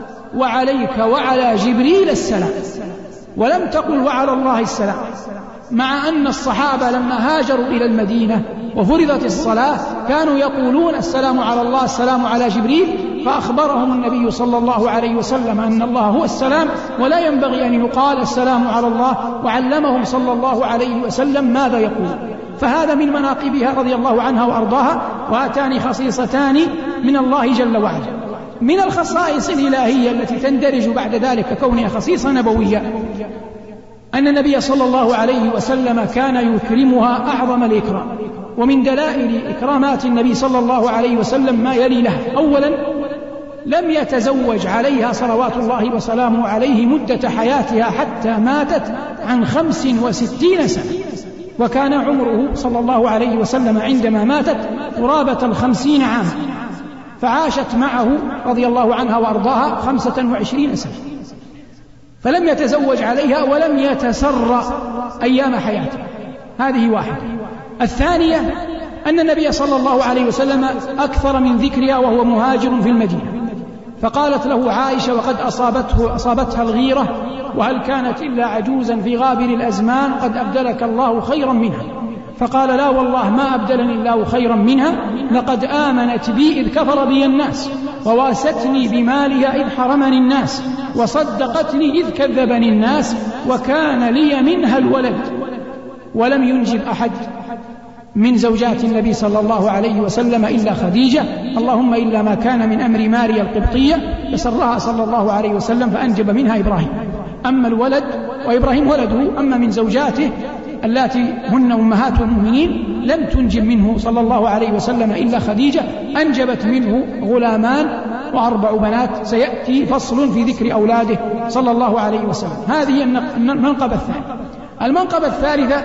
وعليك وعلى جبريل السلام، ولم تقل وعلى الله السلام، مع أن الصحابة لما هاجروا إلى المدينة وفرضت الصلاة كانوا يقولون السلام على الله السلام على جبريل، فأخبرهم النبي صلى الله عليه وسلم أن الله هو السلام ولا ينبغي أن يقال السلام على الله، وعلمهم صلى الله عليه وسلم ماذا يقول. فهذا من مناقبها رضي الله عنها وأرضاها. وهاتان خصيصتان من الله جل وعلا. من الخصائص الإلهية التي تندرج بعد ذلك كونها خصيصة نبوية أن النبي صلى الله عليه وسلم كان يكرمها أعظم الإكرام. ومن دلائل إكرامات النبي صلى الله عليه وسلم ما يلي له: أولا، لم يتزوج عليها صلوات الله وسلامه عليه مدة حياتها حتى ماتت عن خمس وستين سنة، وكان عمره صلى الله عليه وسلم عندما ماتت قرابة الخمسين عاما، فعاشت معه رضي الله عنها وأرضاها خمسة وعشرين سنة، فلم يتزوج عليها ولم يتسر أيام حياته. هذه واحدة. الثانية أن النبي صلى الله عليه وسلم أكثر من ذكرها وهو مهاجر في المدينة، فقالت له عائشة وقد أصابته أصابتها الغيرة: وهل كانت إلا عجوزا في غابر الأزمان قد أبدلك الله خيرا منها؟ فقال: لا والله ما أبدلني الله خيرا منها، لقد آمنت بي إذ كفر بي الناس، وواستني بمالها إذ حرمني الناس، وصدقتني إذ كذبني الناس، وكان لي منها الولد. ولم ينجب أحد من زوجات النبي صلى الله عليه وسلم إلا خديجة، اللهم إلا ما كان من أمر ماريا القبطية فسرها صلى الله عليه وسلم فأنجب منها إبراهيم. أما الولد وإبراهيم ولده، أما من زوجاته اللاتي هن أمهات المؤمنين لم تنجب منه صلى الله عليه وسلم إلا خديجة، أنجبت منه غلامان وأربع بنات، سيأتي فصل في ذكر أولاده صلى الله عليه وسلم. هذه المنقبة الثانية. المنقبة الثالثة: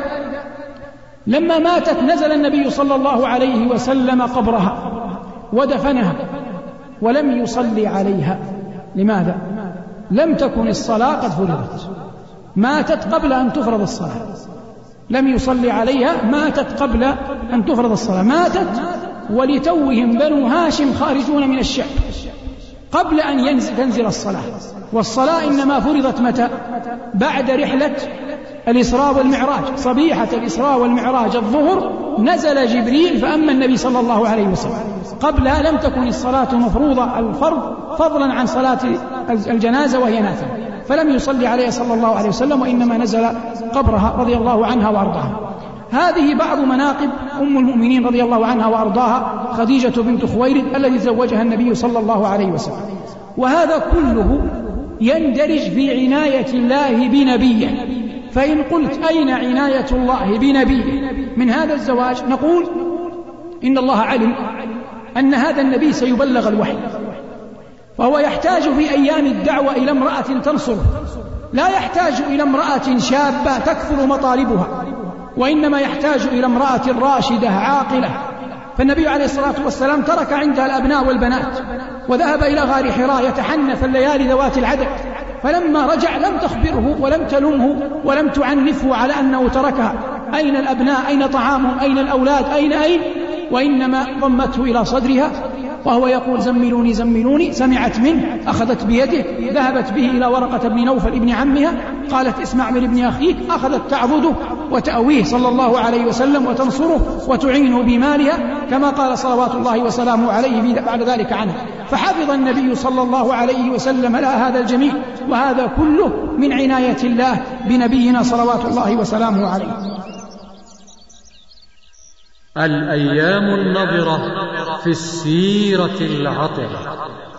لما ماتت نزل النبي صلى الله عليه وسلم قبرها ودفنها ولم يصلي عليها. لماذا؟ لم تكن الصلاة قد فرضت، ماتت قبل أن تفرض الصلاة، لم يصلي عليها، ماتت قبل أن تفرض الصلاة، ماتت ولتوهم بنو هاشم خارجون من الشعب قبل أن ينزل تنزل الصلاة. والصلاة إنما فرضت متى؟ بعد رحلة الإسراء والمعراج، صبيحة الإسراء والمعراج الظهر نزل جبريل فأما النبي صلى الله عليه وسلم. قبلها لم تكن الصلاة مفروضة الفرض فضلا عن صلاة الجنازة وهي نافلة، فلم يصلي عليه صلى الله عليه وسلم، وإنما نزل قبرها رضي الله عنها وأرضاها. هذه بعض مناقب أم المؤمنين رضي الله عنها وأرضاها خديجة بنت خويلد التي زوجها النبي صلى الله عليه وسلم. وهذا كله يندرج في عناية الله بنبيه. فإن قلت أين عناية الله بنبيه من هذا الزواج، نقول إن الله علم أن هذا النبي سيبلغ الوحي، فهو يحتاج في أيام الدعوة إلى امرأة تنصره، لا يحتاج إلى امرأة شابة تكثر مطالبها، وإنما يحتاج إلى امرأة راشدة عاقلة. فالنبي عليه الصلاة والسلام ترك عندها الأبناء والبنات وذهب إلى غار حراء يتحنث الليالي ذوات العدد، فلما رجع لم تخبره ولم تلمه ولم تعنفه على أنه تركها. أين الأبناء؟ أين طعامهم؟ أين الأولاد؟ أين أين؟ وإنما ضمته إلى صدرها وهو يقول زملوني زملوني. سمعت منه، أخذت بيده، ذهبت به إلى ورقة بن نوفل ابن عمها، قالت اسمع من ابن أخيك، أخذت تعضده وتأويه صلى الله عليه وسلم وتنصره وتعينه بمالها كما قال صلوات الله وسلامه عليه بعد ذلك عنه. فحفظ النبي صلى الله عليه وسلم لها هذا الجميل، وهذا كله من عناية الله بنبينا صلوات الله وسلامه عليه. الأيام النضرة في السيرة العطرة.